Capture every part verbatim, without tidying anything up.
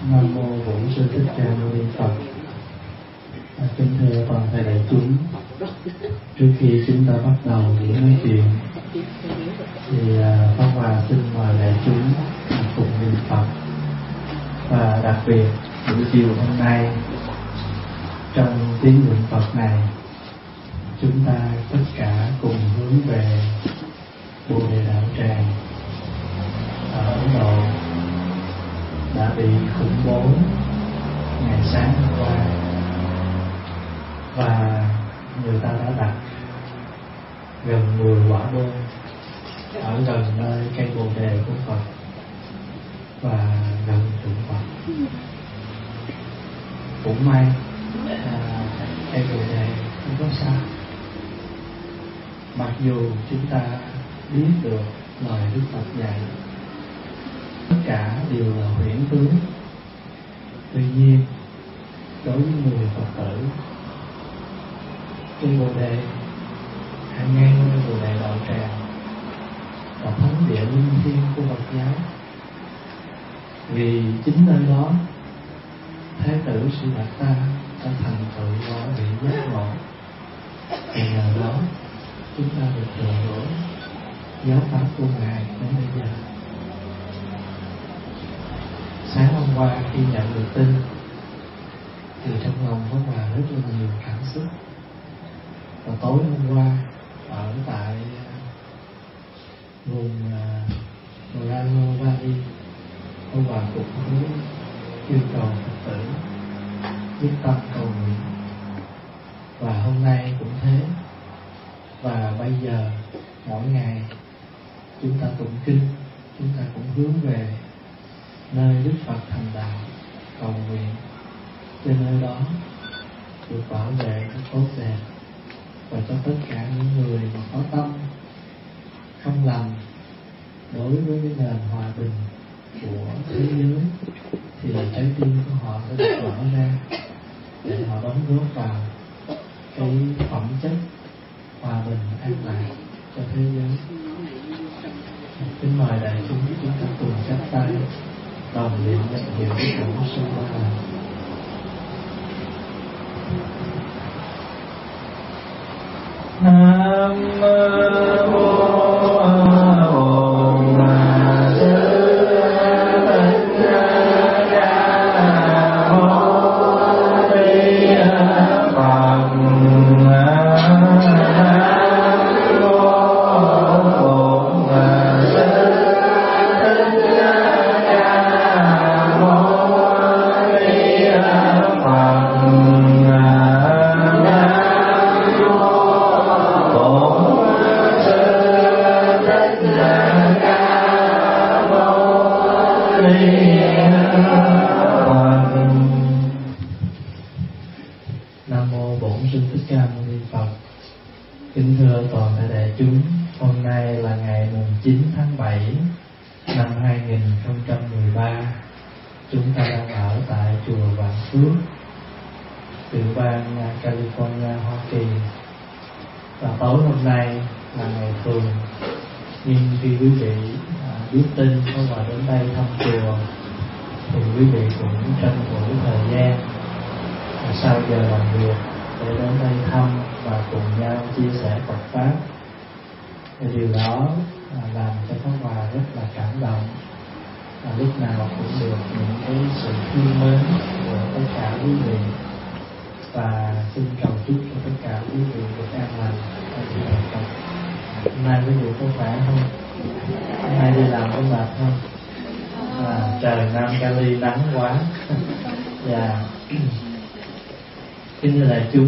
Nam mô Bổn Sư Thích Ca Mâu Ni Phật. À, kính thưa toàn thể đại chúng, trước khi chúng ta bắt đầu buổi nói chuyện thì à, Pháp Hòa xin mời đại chúng cùng niệm Phật. Và đặc biệt buổi chiều hôm nay, trong tiếng niệm Phật này, chúng ta tất cả cùng hướng về Bồ Đề Đạo Tràng ở Ấn Độ đã bị khủng bố ngày sáng hôm qua, và người ta đã đặt gần mười quả bom ở gần nơi cây Bồ Đề của Phật và gần tượng Phật. Cũng may à, cây Bồ Đề không có sao. Mặc dù chúng ta biết được lời Đức Phật dạy tất cả đều là huyễn tướng, tuy nhiên đối với người Phật tử, cây Bồ Đề hàng ngang nơi Bồ Đề Đạo Tràng là thánh địa linh thiêng của Phật giáo. Vì chính nơi đó Thái tử Sư Đạt Ta đã thành tựu quả vị giác ngộ, thì nhờ đó chúng ta được thừa hưởng giáo pháp của Ngài đến bây giờ. Sáng hôm qua khi nhận được tin thì trong lòng có Hòa rất là nhiều cảm xúc. Và tối hôm qua ở tại vùng Morano Valley, ông Hòa cũng có yêu cầu Phật tử quyết tâm cầu nguyện. Và hôm nay cũng thế. Và bây giờ mỗi ngày chúng ta tụng kinh, chúng ta cũng hướng về nơi Đức Phật thành đạo cầu nguyện, trên nơi đó được bảo vệ được tốt đẹp, và cho tất cả những người mà có tâm không lành đối với cái nền hòa bình của thế giới, thì trái tim của họ sẽ được mở ra để họ đóng góp vào cái phẩm chất hòa bình an lạc cho thế giới. Kính mời đại chúng chúng ta cùng chắp tay đồng niệm danh hiệu của Bổn Sư Ba La. Nam mô tin có vào đến đây thăm chùa thì quý vị cũng tranh thủ thời gian sau giờ làm việc để đến đây thăm và cùng nhau chia sẻ Phật pháp. Thì điều đó làm cho Pháp Hòa rất là cảm động, và lúc nào cũng được những cái sự thương mến của tất cả quý vị, và xin cầu chúc cho tất cả quý vị được an lành ở trên đời Phật. Hôm nay quý vị có khỏe không? Hôm nay đi làm có mệt không? À, trời Nam Cali nắng quá. Và kính thưa đại chúng,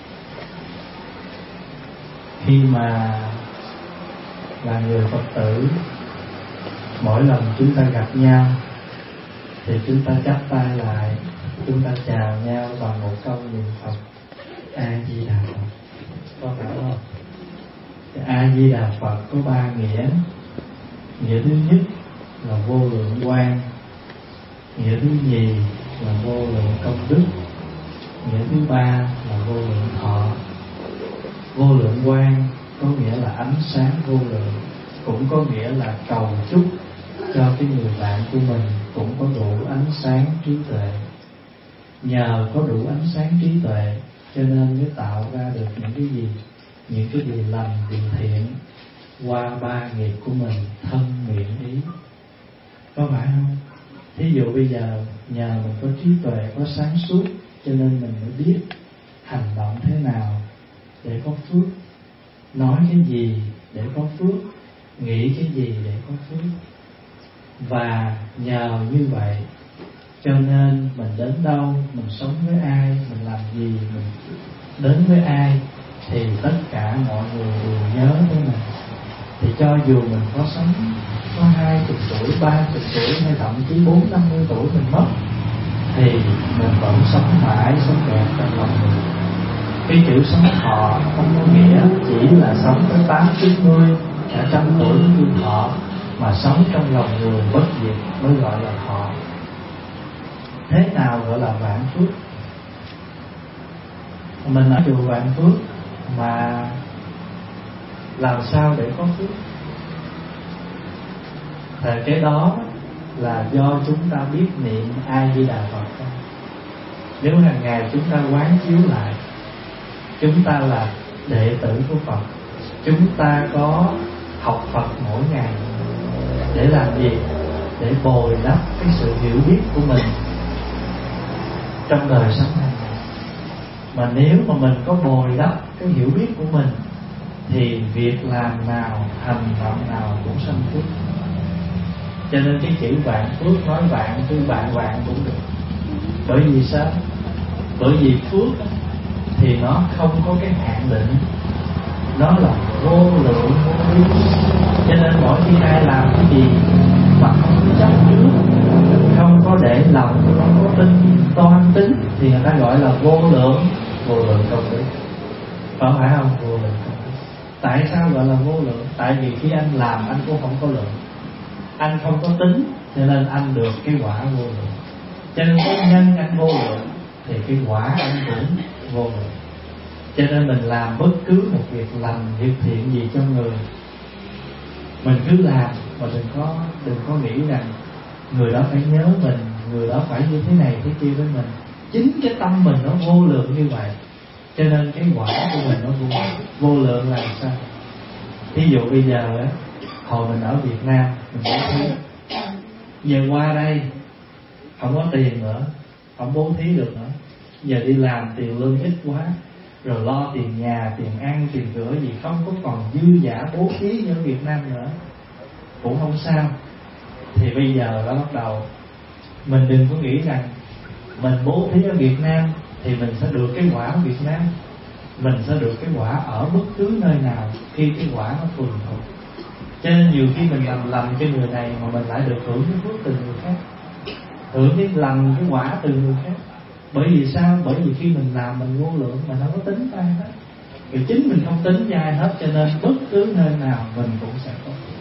khi mà là người Phật tử, mỗi lần chúng ta gặp nhau thì chúng ta chắp tay lại, chúng ta chào nhau bằng một câu niệm Phật A Di Đà Phật. Có phải không? A Di Đà Phật có ba nghĩa. Nghĩa thứ nhất là vô lượng quang, nghĩa thứ nhì là vô lượng công đức, nghĩa thứ ba là vô lượng thọ. Vô lượng quang có nghĩa là ánh sáng vô lượng, cũng có nghĩa là cầu chúc cho cái người bạn của mình cũng có đủ ánh sáng trí tuệ. Nhờ có đủ ánh sáng trí tuệ cho nên mới tạo ra được những cái gì, những cái điều lành, điều thiện qua ba nghiệp của mình, thân, miệng, ý. Có phải không? Thí dụ bây giờ nhờ mình có trí tuệ, có sáng suốt, cho nên mình mới biết hành động thế nào để có phước, nói cái gì để có phước, nghĩ cái gì để có phước. Và nhờ như vậy cho nên mình đến đâu, mình sống với ai, mình làm gì, mình đến với ai, thì tất cả mọi người đều nhớ tới mình. Thì cho dù mình có sống có hai chục tuổi, ba chục tuổi hay thậm chí bốn năm mươi tuổi mình mất, thì mình vẫn sống mãi, sống đẹp trong lòng mình. Cái chữ sống thọ không có nghĩa chỉ là sống tới tám chín mươi, cả trăm tuổi mới kêu thọ, mà sống trong lòng người bất diệt mới gọi là thọ. Thế nào gọi là vạn phước? Mình ở chùa Vạn Phước mà làm sao để có phước? Thì cái đó là do chúng ta biết niệm A Di Đà Phật không? Nếu hàng ngày chúng ta quán chiếu lại, chúng ta là đệ tử của Phật, chúng ta có học Phật mỗi ngày để làm gì? Để bồi đắp cái sự hiểu biết của mình trong đời sống hàng ngày. Mà nếu mà mình có bồi đắp cái hiểu biết của mình thì việc làm nào, hành động nào cũng sanh phước. Cho nên cái chữ vạn phước, nói vạn chứ vạn vạn cũng được. Bởi vì sao? Bởi vì phước thì nó không có cái hạn định, nó là vô lượng vô biên. Cho nên mỗi khi ai làm cái gì mà không có chấp trước, không có để lòng, không có tin toan tính, thì người ta gọi là vô lượng, vô lượng công đức. Phải phải không? Vô lượng công đức. Tại sao gọi là vô lượng? Tại vì khi anh làm anh cũng không có lượng, anh không có tính, cho nên anh được cái quả vô lượng. Cho nên cái nhân anh vô lượng thì cái quả anh cũng vô lượng. Cho nên mình làm bất cứ một việc lành, việc thiện gì cho người, mình cứ làm mà đừng có đừng có nghĩ rằng người đó phải nhớ mình, người đó phải như thế này thế kia với mình. Chính cái tâm mình nó vô lượng như vậy, cho nên cái quả của mình nó vô lượng. Vô lượng là sao? Ví dụ bây giờ á, hồi mình ở Việt Nam mình bố thí, giờ qua đây không có tiền nữa, không bố thí được nữa, giờ đi làm tiền lương ít quá, rồi lo tiền nhà, tiền ăn, tiền rửa gì không có còn dư dả bố thí như ở Việt Nam nữa, cũng không sao. Thì bây giờ đã bắt đầu mình đừng có nghĩ rằng mình bố thí ở Việt Nam thì mình sẽ được cái quả ở Việt Nam. Mình sẽ được cái quả ở bất cứ nơi nào khi cái quả nó thuần thục. Cho nên nhiều khi mình làm lành cho người này mà mình lại được hưởng cái phước từ người khác, hưởng cái lành, cái quả từ người khác. Bởi vì sao? Bởi vì khi mình làm mình vô lượng, mình không có tính ai hết. Vì chính mình không tính cho ai hết, cho nên bất cứ nơi nào mình cũng sẽ có phước.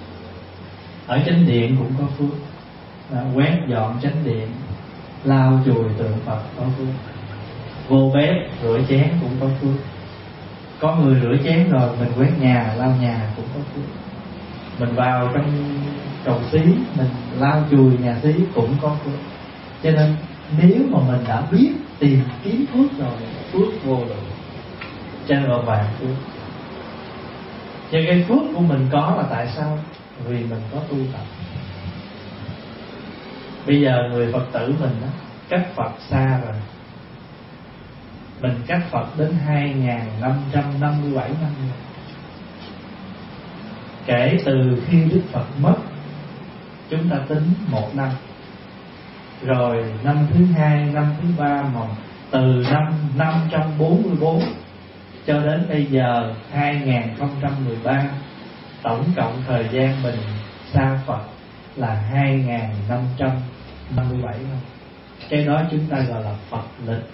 Ở chánh điện cũng có phước, à, quét dọn chánh điện, lau chùi tượng Phật có phước, vô bếp rửa chén cũng có phước. Có người rửa chén rồi mình quét nhà, lau nhà cũng có phước. Mình vào trong cầu xí, mình lau chùi nhà xí cũng có phước. Cho nên nếu mà mình đã biết tìm kiếm phước rồi, phước vô lượng, cho nên là vạn phước. Cho cái phước của mình có là tại sao? Vì mình có tu tập. Bây giờ người Phật tử mình đó, cách Phật xa rồi. Mình cách Phật đến hai nghìn năm trăm năm mươi bảy năm rồi. Kể từ khi Đức Phật mất, chúng ta tính một năm, rồi năm thứ hai, năm thứ ba, mà từ năm năm trăm bốn mươi bốn cho đến bây giờ hai nghìn không trăm mười ba, tổng cộng thời gian mình xa Phật là hai nghìn năm trăm năm mươi bảy năm. Cái đó chúng ta gọi là Phật lịch.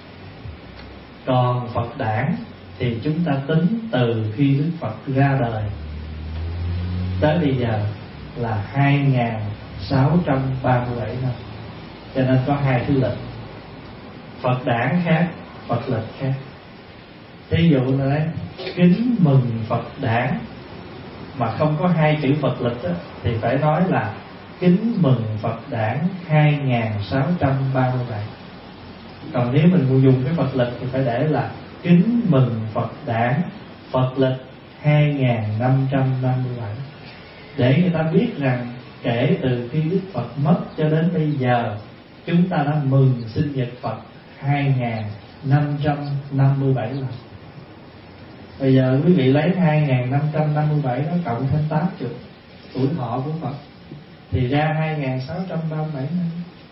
Còn Phật đản thì chúng ta tính từ khi Đức Phật ra đời tới bây giờ là hai nghìn sáu trăm ba mươi bảy năm. Cho nên có hai thứ lịch, Phật đản khác, Phật lịch khác. Thí dụ là đấy, kính mừng Phật đản mà không có hai chữ Phật lịch đó, thì phải nói là kính mừng Phật đản hai nghìn sáu trăm ba mươi bảy. Còn nếu mình dùng cái Phật lịch thì phải để là kính mừng Phật đản Phật lịch hai nghìn năm trăm năm mươi bảy, để người ta biết rằng kể từ khi Đức Phật mất cho đến bây giờ, chúng ta đã mừng sinh nhật Phật hai nghìn năm trăm năm mươi bảy lần. Bây giờ quý vị lấy hai nghìn năm trăm năm mươi bảy nó cộng thêm tám mươi tuổi thọ của Phật thì ra hai nghìn sáu trăm ba mươi bảy năm.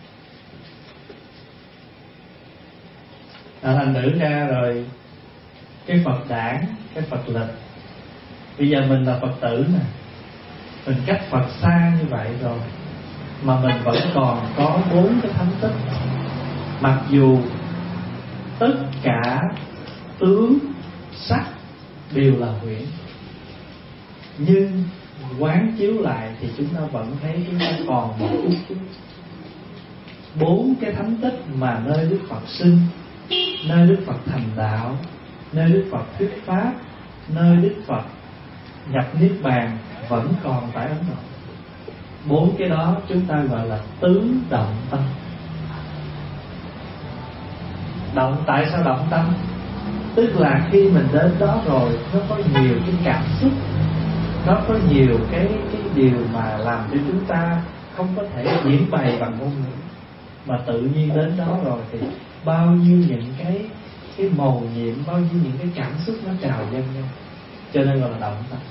À, thành thử ra rồi cái Phật đản, cái Phật lịch, bây giờ mình là Phật tử nè, mình cách Phật xa như vậy rồi mà mình vẫn còn có bốn cái thánh tích. Mặc dù tất cả tướng sắc đều là huyễn, nhưng quán chiếu lại thì chúng ta vẫn thấy chúng ta còn một chút chút. Bốn cái thánh tích mà nơi Đức Phật sinh, nơi Đức Phật thành đạo, nơi Đức Phật thuyết pháp, nơi Đức Phật nhập niết bàn vẫn còn tại Ấn Độ. Bốn cái đó chúng ta gọi là tứ động tâm. Động, tại sao động tâm? Tức là khi mình đến đó rồi, nó có nhiều cái cảm xúc, nó có nhiều cái cái điều mà làm cho chúng ta không có thể diễn bày bằng ngôn ngữ, mà tự nhiên đến đó rồi thì bao nhiêu những cái cái mầu nhiệm, bao nhiêu những cái cảm xúc nó trào dâng lên, cho nên gọi là động tâm.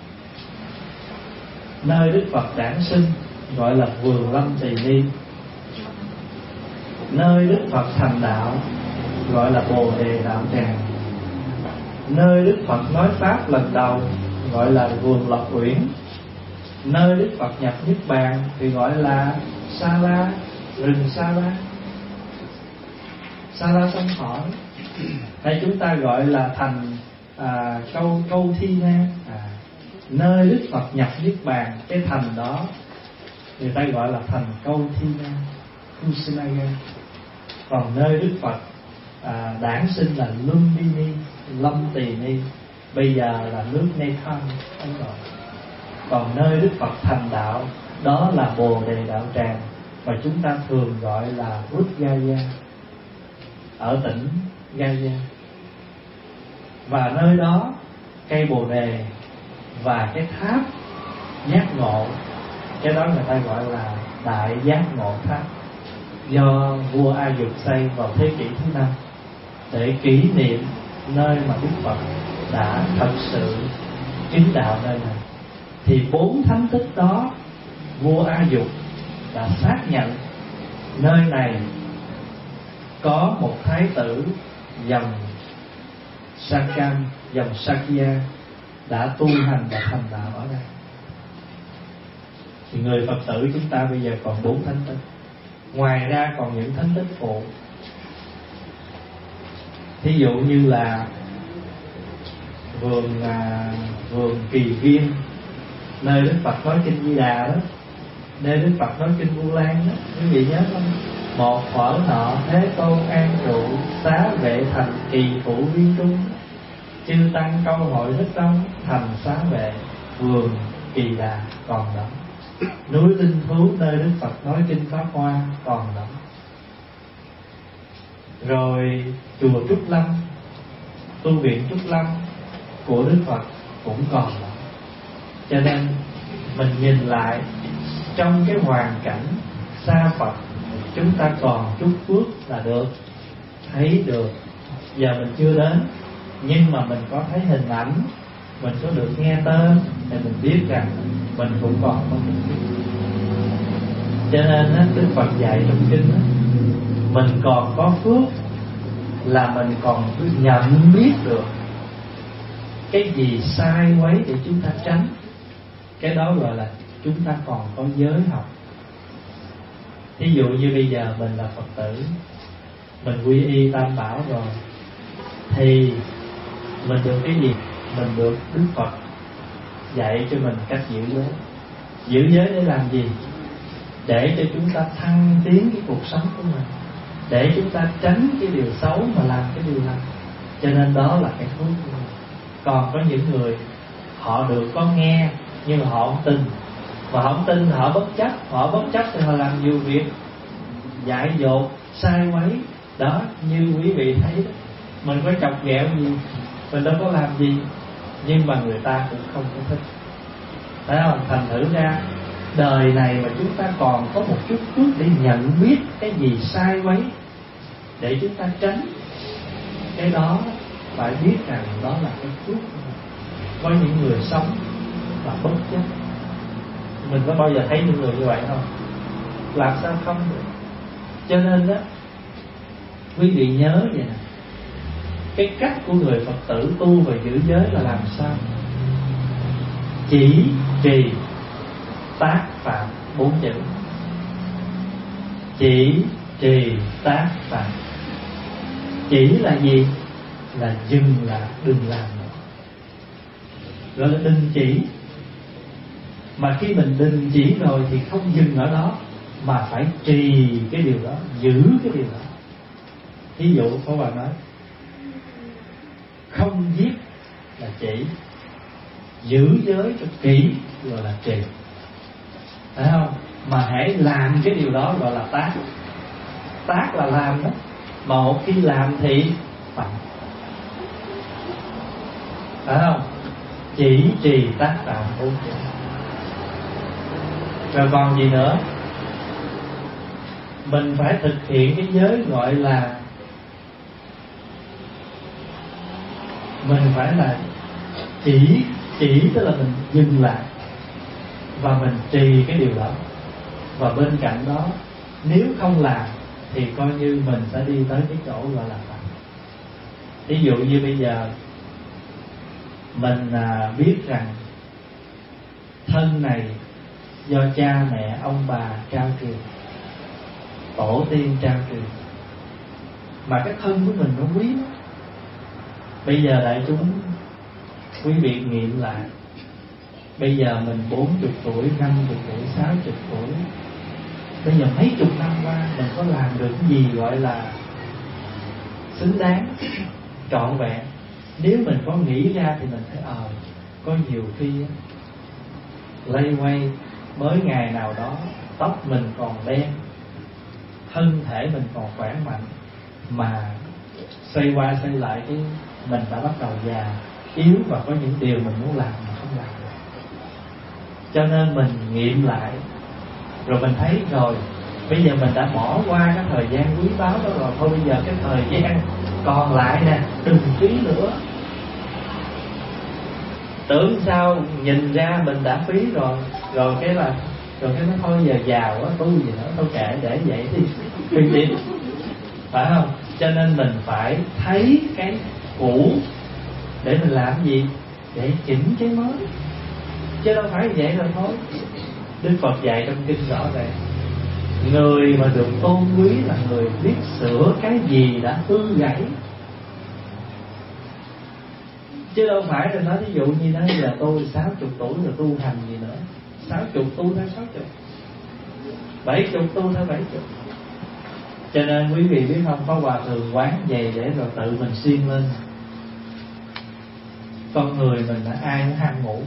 Nơi Đức Phật đản sinh gọi là vườn lâm tỳ ni, nơi Đức Phật thành đạo gọi là bồ đề đạo tràng, nơi Đức Phật nói pháp lần đầu gọi là vườn Lộc Uyển, nơi Đức Phật nhập niết bàn thì gọi là Sa La, rừng Sa La, Sa La sông Thỏ, hay chúng ta gọi là thành à, câu câu Thi Na. À, nơi Đức Phật nhập niết bàn, cái thành đó người ta gọi là thành câu Thi Na, Kusinaga. Còn nơi Đức Phật à, đản sinh là Lumbini, Lâm Tỳ Ni, bây giờ là nước Nepal, Ấn Độ. Còn nơi Đức Phật thành đạo đó là bồ đề đạo tràng, và chúng ta thường gọi là Rút Gaya, ở tỉnh Gaya. Và nơi đó cây bồ đề và cái tháp giác ngộ, cái đó người ta gọi là Đại Giác Ngộ Tháp, do vua A Dục xây vào thế kỷ thứ năm để kỷ niệm nơi mà Đức Phật đã thật sự chứng đạo nơi này. Thì bốn thánh tích đó, vua A Dục đã xác nhận nơi này có một thái tử dòng Sakam, dòng Sakya đã tu hành và thành đạo ở đây. Thì người Phật tử chúng ta bây giờ còn bốn thánh tích. Ngoài ra còn những thánh tích phụ. Thí dụ như là vườn à, vườn Kỳ Viên, nơi Đức Phật nói kinh Di Đà đó, nơi Đức Phật nói kinh Vu Lan đó, quý vị nhớ không? Một thuở nọ Thế Tôn an trụ, xá vệ thành kỳ phụ viên trung, chư tăng câu hội rất đông, thành xá vệ vườn Kỳ Đà còn đó. Núi Linh Thú nơi Đức Phật nói kinh Pháp Hoa còn đó. Rồi chùa Trúc Lâm, tu viện Trúc Lâm của Đức Phật cũng còn đó. Cho nên mình nhìn lại trong cái hoàn cảnh xa Phật, chúng ta còn chút phước là được, thấy được. Giờ mình chưa đến, nhưng mà mình có thấy hình ảnh, mình có được nghe tên, thì mình biết rằng mình cũng còn có một phước. Cho nên á, Đức Phật dạy trong kinh á, mình còn có phước là mình còn nhận biết được cái gì sai quấy để chúng ta tránh. Cái đó gọi là chúng ta còn có giới học. Ví dụ như bây giờ mình là Phật tử, mình quy y Tam Bảo rồi, thì mình được cái gì? Mình được Đức Phật dạy cho mình cách giữ giới. Giữ giới để làm gì? Để cho chúng ta thăng tiến cái cuộc sống của mình, để chúng ta tránh cái điều xấu mà làm cái điều lành. Cho nên đó là cái phước của mình. Còn có những người họ được có nghe nhưng họ không tin, mà không tin họ bất chấp, họ bất chấp thì họ làm nhiều việc dại dột, sai quấy. Đó, như quý vị thấy đó, mình có chọc ghẹo gì, mình đâu có làm gì, nhưng mà người ta cũng không có thích. Thấy không? Thành thử ra đời này mà chúng ta còn có một chút phước để nhận biết cái gì sai quấy, để chúng ta tránh cái đó, phải biết rằng đó là cái phước. Có những người sống và bất chấp. Mình có bao giờ thấy những người như vậy không? Làm sao không được? Cho nên đó, quý vị nhớ vậy nè, cái cách của người Phật tử tu và giữ giới là làm sao? Chỉ, trì, tác, phạm, bốn chữ. Chỉ, trì, tác, phạm. Chỉ là gì? Là dừng lại, đừng làm nữa, gọi là đình chỉ. Mà khi mình đình chỉ rồi thì không dừng ở đó, mà phải trì cái điều đó, giữ cái điều đó. Ví dụ Pháp Hòa nói không giết là chỉ, giữ giới cho kỹ gọi là trì. Thấy không? Mà hãy làm cái điều đó gọi là tác. Tác là làm đó, mà một khi làm thì phạm. Phải không? Chỉ, trì, tác, phạm, bốn chữ. Rồi còn gì nữa? Mình phải thực hiện cái giới gọi là mình phải là chỉ, chỉ tức là mình dừng lại và mình trì cái điều đó. Và bên cạnh đó, nếu không làm thì coi như mình sẽ đi tới cái chỗ gọi là phạm. Ví dụ như bây giờ mình à, biết rằng thân này do cha mẹ ông bà trao truyền, tổ tiên trao truyền, mà cái thân của mình nó quý lắm. Bây giờ đại chúng quý vị nghiệm lại, bây giờ mình bốn mươi tuổi, năm mươi tuổi, sáu mươi tuổi, bây giờ mấy chục năm qua mình có làm được cái gì gọi là xứng đáng, trọn vẹn? Nếu mình có nghĩ ra thì mình thấy ờ à, có nhiều khi lây quay mới ngày nào đó tóc mình còn đen, thân thể mình còn khỏe mạnh, mà xoay qua xoay lại cái mình đã bắt đầu già, yếu, và có những điều mình muốn làm mà không làm được. Cho nên mình nghiệm lại, rồi mình thấy rồi, bây giờ mình đã bỏ qua cái thời gian quý báu đó rồi, thôi bây giờ cái thời gian còn lại nè, đừng phí nữa. Tưởng sao nhìn ra mình đã phí rồi, rồi cái là rồi cái nó thôi giờ giàu quá, tu gì nữa, thôi kệ để vậy đi, phim đi, phải không? Cho nên mình phải thấy cái cũ để mình làm gì? Để chỉnh cái mới, chứ đâu phải vậy rồi thôi. Đức Phật dạy trong kinh rõ ràng, người mà được tôn quý là người biết sửa cái gì đã hư gãy, chứ đâu phải là nói ví dụ như nói giờ tôi sáu chục tuổi rồi tu hành gì nữa, sáu chục tu theo sáu chục, bảy chục tu theo bảy chục. Cho nên quý vị biết không, Pháp Hòa thường quán về để rồi tự mình siêng lên. Con người mình là ai cũng ham ngủ,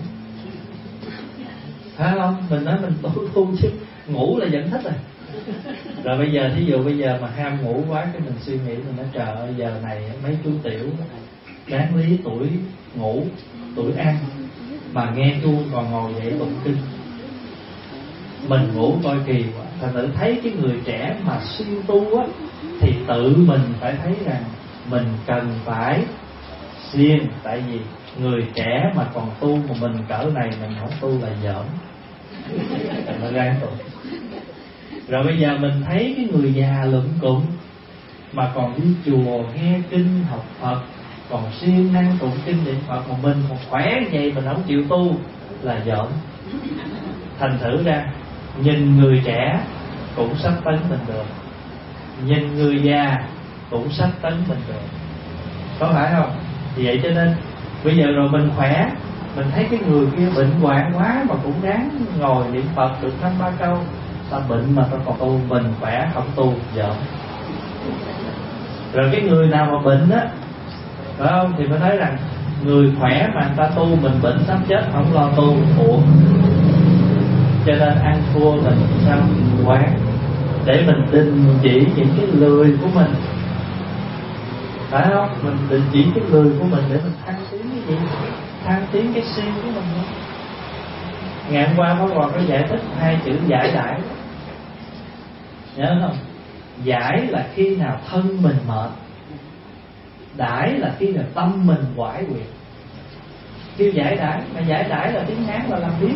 phải không? Mình nói mình tu tu chứ ngủ là vẫn thích rồi. Rồi bây giờ thí dụ bây giờ mà ham ngủ quá, cái mình suy nghĩ, mình nói trời ơi giờ này mấy chú tiểu đáng lý tuổi ngủ, tuổi ăn, mà nghe chuông còn ngồi dậy tụng kinh. Mình ngủ coi kỳ quá. Thành thử thấy cái người trẻ mà siêng tu á, thì tự mình phải thấy rằng mình cần phải siêng. Tại vì người trẻ mà còn tu mà mình cỡ này mình không tu là giỡn, nó gan tu. Rồi bây giờ mình thấy cái người già lụm cụm mà còn đi chùa nghe kinh học Phật, còn siêng năng tụng kinh niệm Phật, mà mình còn khỏe như vậy mình không chịu tu là giỡn. Thành thử ra nhìn người trẻ cũng sắp tấn mình được, nhìn người già cũng sắp tấn mình được, có phải không? Vì vậy cho nên bây giờ rồi mình khỏe, mình thấy cái người kia bệnh hoạn quá mà cũng ráng ngồi niệm Phật được năm ba câu. Ta bệnh mà ta còn tu, mình khỏe không tu, giỡn. Rồi cái người nào mà bệnh á, phải không, thì mới nói rằng Người khỏe mà người ta tu, mình bệnh sắp chết không lo tu, ủa. Cho nên ăn thua mình sao quán, để mình đình chỉ những cái lười của mình, phải không? Mình đình chỉ cái lười của mình để mình thăng tiến cái gì? Thăng tiến cái siêng của mình. Ngày hôm qua Pháp Hòa có giải thích hai chữ giải đãi, nhớ không? Giải là khi nào thân mình mệt, đãi là khi nào tâm mình quải quyệt. Kêu giải đãi, mà giải đãi là tiếng Hán là làm biết.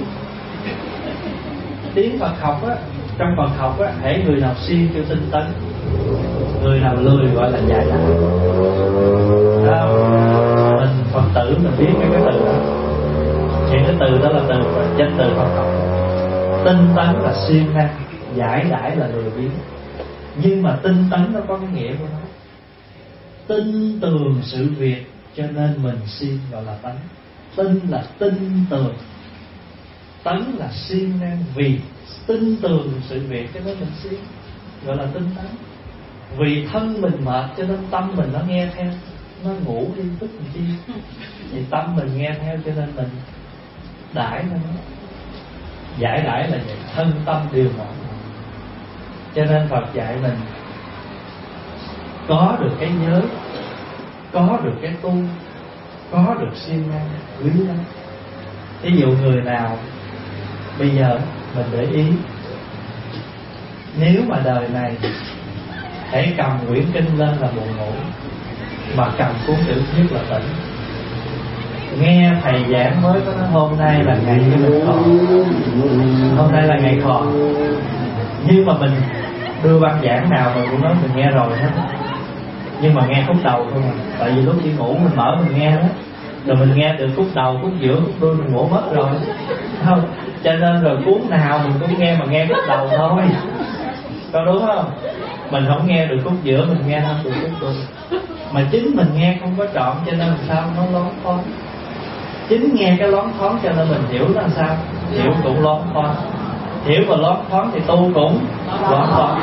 Tiếng Phật học á, trong Phật học á, hễ người nào siêng kêu tinh tấn, người nào lười gọi là giải đãi. Mình Phật tử mình biết cái cái từ đó, những cái từ đó là từ danh từ Phật học. Tinh tấn là siêng năng, giải đãi là lười biếng. Nhưng mà tinh tấn nó có cái nghĩa của nó, tin tường sự việc, cho nên mình siêng gọi là tấn. Tin là tin tường, tấn là siêng năng, vì tin tường sự việc cho nên mình siêng gọi là tinh tấn. Vì thân mình mệt cho nên tâm mình nó nghe theo, nó ngủ đi tức làm chi, vì tâm mình nghe theo cho nên mình đãi nó. Giải đãi là vậy, thân tâm đều mỏi. Cho nên Phật dạy mình có được cái giới, có được cái tu, có được siêng năng, quý lắm. Ví dụ người nào bây giờ mình để ý, nếu mà đời này hãy cầm quyển kinh lên là buồn ngủ, mà cầm cuốn tiểu thuyết là tỉnh. Nghe thầy giảng mới có nói hôm nay là ngày của mình khò, hôm nay là ngày khò. Nhưng mà mình đưa văn giảng nào mà cũng nói mình nghe rồi hết, nhưng mà nghe khúc đầu thôi mà. Tại vì lúc đi ngủ mình mở mình nghe đó, rồi mình nghe được khúc đầu, khúc giữa, khúc đuôi mình ngủ mất rồi, không? Cho nên rồi cuốn nào mình cũng nghe mà nghe khúc đầu thôi, có đúng không? Mình không nghe được khúc giữa, mình nghe không được khúc đuôi. Mà chính mình nghe không có trọn cho nên làm sao nó lón thoáng. Chính nghe cái lón thoáng cho nên mình hiểu là sao, hiểu cũng lón thoáng. Hiểu và lón thoáng thì tu cũng lón thoáng.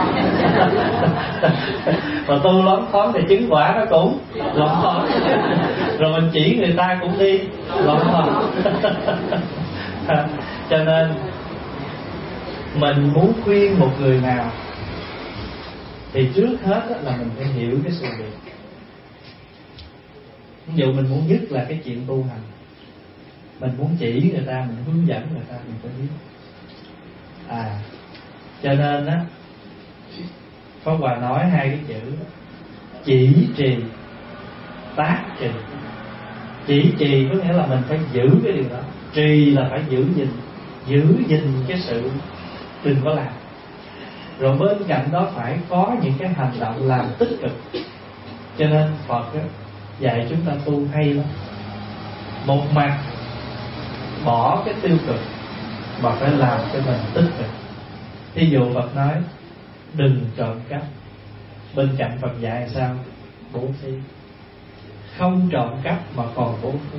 Mà tu lón thoáng thì chứng quả nó cũng lón thoáng. Rồi mình chỉ người ta cũng đi lón thoáng. Cho nên mình muốn khuyên một người nào thì trước hết là mình phải hiểu cái sự việc. Ví dụ mình muốn nhất là cái chuyện tu hành, mình muốn chỉ người ta, mình hướng dẫn người ta, mình phải biết. À, cho nên á, Pháp Hòa nói hai cái chữ chỉ trì, tác trì. Chỉ trì có nghĩa là mình phải giữ cái điều đó, trì là phải giữ gìn, giữ gìn cái sự đừng có làm. Rồi bên cạnh đó phải có những cái hành động làm tích cực. Cho nên Phật á, dạy chúng ta tu hay lắm. Một mặt bỏ cái tiêu cực mà phải làm cho mình tích cực. Thí dụ Phật nói đừng trộm cắp, bên cạnh Phật dạy sao? Bố thí. Không trộm cắp mà còn bố thí.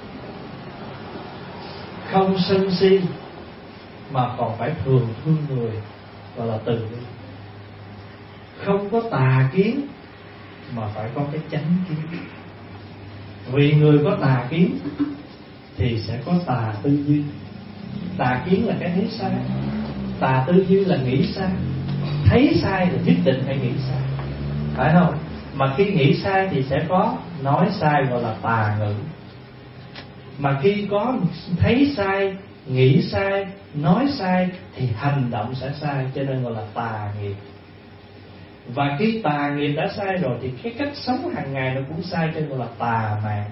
Không sân si mà còn phải thường thương người, gọi là từ bi. Không có tà kiến mà phải có cái chánh kiến. Vì người có tà kiến thì sẽ có tà tư duy. Tà kiến là cái thấy sai, tà tư duy là nghĩ sai. Thấy sai là nhất định phải nghĩ sai, phải không? Mà khi nghĩ sai thì sẽ có nói sai, gọi là tà ngữ. Mà khi có thấy sai, nghĩ sai, nói sai thì hành động sẽ sai, cho nên gọi là tà nghiệp. Và khi tà nghiệp đã sai rồi thì cái cách sống hàng ngày nó cũng sai, cho nên gọi là tà mạng.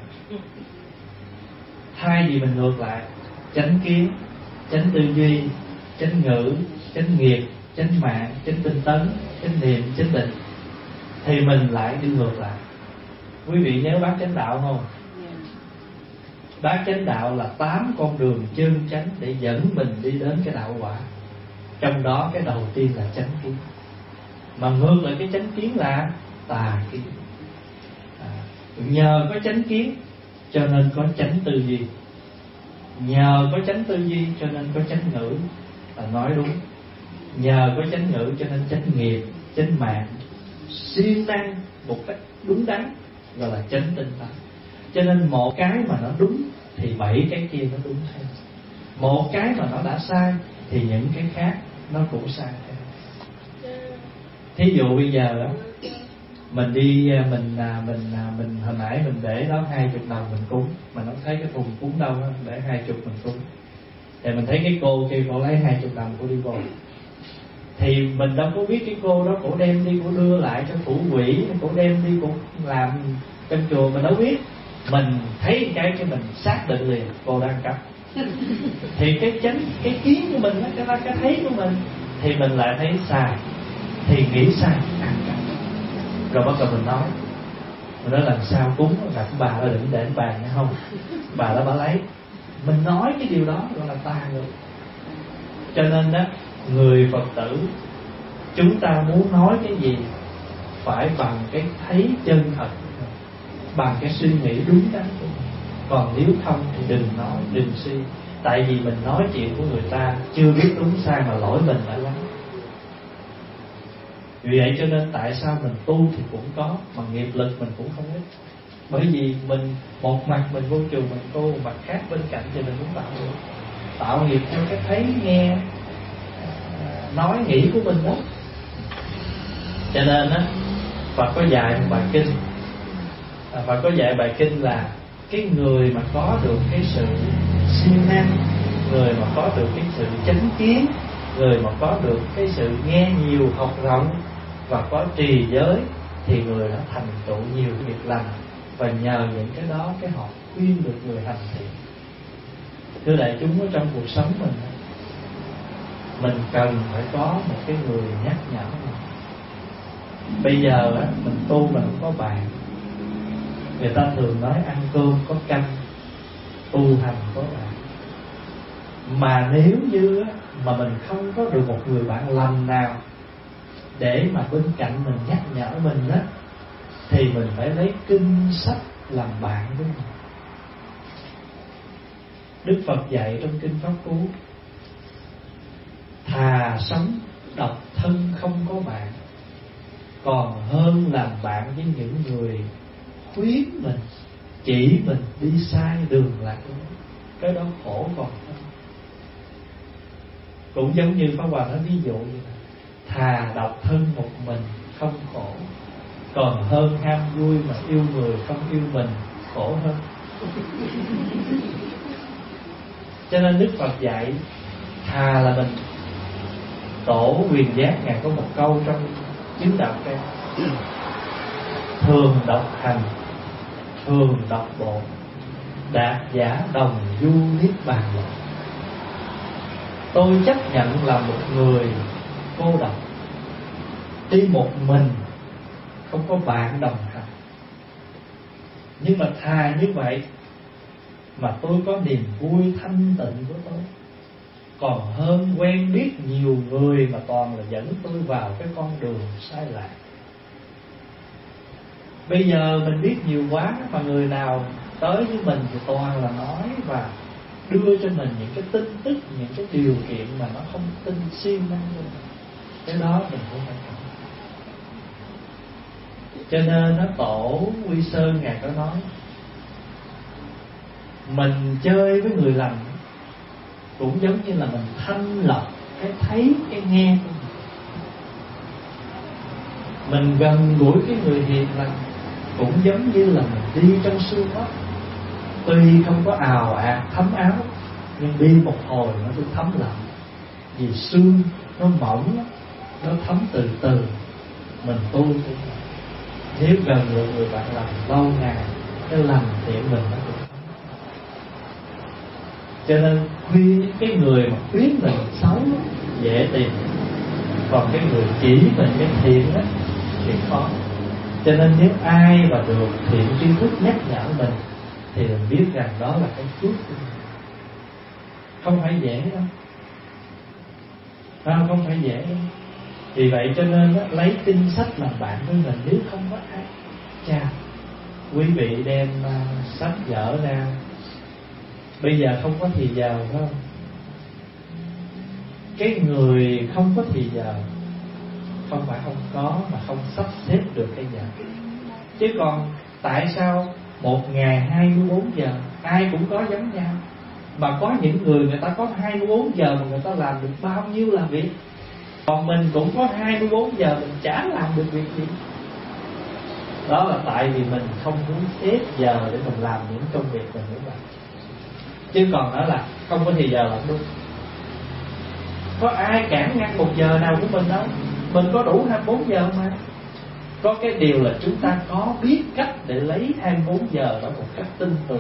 Thay vì mình ngược lại, chánh kiến, chánh tư duy, chánh ngữ, chánh nghiệp, chánh mạng, chánh tinh tấn, chánh niệm, chánh định, thì mình lại đi ngược lại. Quý vị nhớ bát chánh đạo không? Bát chánh đạo là tám con đường chân chánh để dẫn mình đi đến cái đạo quả. Trong đó cái đầu tiên là chánh kiến, mà ngược lại cái chánh kiến là tà kiến. À, nhờ có chánh kiến cho nên có chánh tư duy, nhờ có chánh tư duy cho nên có chánh ngữ là nói đúng, nhờ có chánh ngữ cho nên chánh nghiệp, chánh mạng, siêng năng một cách đúng đắn, gọi là chánh tinh tấn. Cho nên một cái mà nó đúng thì bảy cái kia nó đúng theo. Một cái mà nó đã sai thì những cái khác nó cũng sai theo. Thí dụ bây giờ đó, mình đi mình mình mình hồi nãy mình để đó hai chục đồng mình cúng, mà nó thấy cái thùng cúng đâu đó, để hai chục mình cúng, thì mình thấy cái cô kia cô lấy hai chục đồng cô đi vô, thì mình đâu có biết cái cô đó cổ đem đi cổ đưa lại cho thủ quỹ, cổ đem đi cổ làm trong chùa, mình đâu biết. Mình thấy cái cái mình xác định liền cô đang cắp. Thì cái chánh cái kiến của mình, cái cái, cái thấy của mình thì mình lại thấy sai, thì nghĩ sai ăn cắp. Rồi bắt đầu mình nói, mình nói làm sao cúng gặp bà đó đừng để bàn nha, không bà đó bà lấy. Mình nói cái điều đó gọi là ta rồi. Cho nên đó, người Phật tử chúng ta muốn nói cái gì phải bằng cái thấy chân thật, bằng cái suy nghĩ đúng đắn của mình. Còn nếu không thì đừng nói, đừng suy. Tại vì mình nói chuyện của người ta chưa biết đúng sai mà lỗi mình lại lắm. Vì vậy cho nên tại sao mình tu thì cũng có, mà nghiệp lực mình cũng không ít. Bởi vì mình một mặt mình vô chùa mình tu, mặt khác bên cạnh thì mình cũng tạo nghiệp. Tạo nghiệp theo cái thấy nghe nói nghĩ của mình đó. Cho nên á, Phật có dạy một bài kinh, Phật có dạy bài kinh là cái người mà có được cái sự siêng năng, người mà có được cái sự chánh kiến, người mà có được cái sự nghe nhiều học rộng và có trì giới, thì người đã thành tựu nhiều việc lành, và nhờ những cái đó cái họ khuyên được người hành thiện. Thưa đại chúng, ở trong cuộc sống mình, mình cần phải có một cái người nhắc nhở mình. Bây giờ á, mình tu mình không có bạn. Người ta thường nói ăn cơm có canh, tu hành có bạn. Mà nếu như á, mà mình không có được một người bạn lành nào để mà bên cạnh mình nhắc nhở mình á, thì mình phải lấy kinh sách làm bạn với mình. Đức Phật dạy trong kinh Pháp Cú: thà sống độc thân không có bạn, còn hơn làm bạn với những người khuyến mình, chỉ mình đi sai đường lạc lối. Cái đó khổ còn hơn. Cũng giống như Pháp Hòa nói ví dụ như là thà độc thân một mình không khổ, còn hơn ham vui mà yêu người không yêu mình, khổ hơn. Cho nên Đức Phật dạy thà là mình, Tổ Quyền Giác Ngài có một câu trong chứng đạo cây: thường độc hành, thường độc bộ, đạt giả đồng du niết bàn lộ. Tôi chấp nhận là một người cô độc, đi một mình, không có bạn đồng hành. Nhưng mà thà như vậy mà tôi có niềm vui thanh tịnh của tôi, còn hơn quen biết nhiều người mà toàn là dẫn tôi vào cái con đường sai lạc. Bây giờ mình biết nhiều quá, mà người nào tới với mình thì toàn là nói và đưa cho mình những cái tin tức, những cái điều kiện mà nó không tin siêng năng luôn. Cái đó mình cũng phải cẩn. Cho nên nó Tổ Quy Sơn Ngài có nói, mình chơi với người lành cũng giống như là mình thanh lọc cái thấy, cái nghe của mình. Mình gần gũi cái người hiền lành cũng giống như là mình đi trong sương ốc. Tuy không có ào ạt thấm áo, nhưng đi một hồi nó sẽ thấm lạnh. Vì sương nó mỏng, nó thấm từ từ. Mình tu cũng vậy. Nếu gần được người bạn lành lâu ngày, cái lành thiện mình nó cũng thấm. Cho nên khuyên cái người mà khuyến mình xấu dễ tìm, còn cái người chỉ mình cái thiện đó thì khó. Cho nên nếu ai mà được thiện tri thức nhắc nhở mình thì mình biết rằng đó là cái phước của mình. Không phải dễ đâu, không, không phải dễ đâu. Vì vậy cho nên đó, lấy kinh sách làm bạn với mình. Nếu không có ai, chà, quý vị đem uh, sách vở ra. Bây giờ không có thì giờ phải không? Cái người không có thì giờ không phải không có, mà không sắp xếp được cái giờ. Chứ còn tại sao Một ngày hai mươi bốn giờ, ai cũng có giống nhau. Mà có những người người ta có hai mươi bốn giờ mà người ta làm được bao nhiêu là việc. Còn mình cũng có hai mươi bốn giờ mình chả làm được việc gì. Đó là tại vì mình không muốn xếp giờ để mình làm những công việc mình muốn làm. Chứ còn đó là không có thì giờ làm đúng. Có ai cản ngăn một giờ nào của mình đâu. Mình có đủ hai mươi bốn giờ mà. Có cái điều là chúng ta có biết cách để lấy hai mươi bốn giờ đó một cách tinh tường.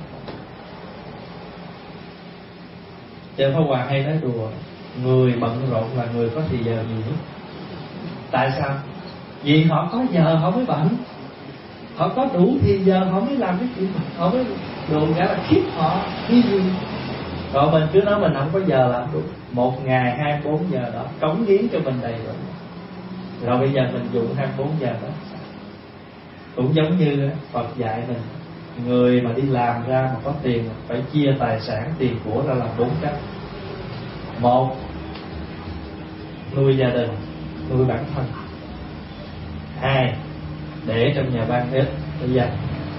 Trên Pháp Hòa hay nói đùa, người bận rộn là người có thì giờ nhiều nhất. Tại sao? Vì họ có giờ họ mới bận. Họ có đủ thì giờ họ mới làm cái chuyện. Họ mới đùn cả là khiếp họ cái gì. Rồi mình cứ nói mình không có giờ làm đúng. Một ngày hai mươi bốn giờ đó cống hiến cho mình đầy đủ. Rồi bây giờ mình dùng hai mươi bốn giờ đó. Cũng giống như Phật dạy mình, người mà đi làm ra mà có tiền phải chia tài sản tiền của ra làm bốn cách. Một, nuôi gia đình, nuôi bản thân. Hai, để trong nhà ban hết để dành.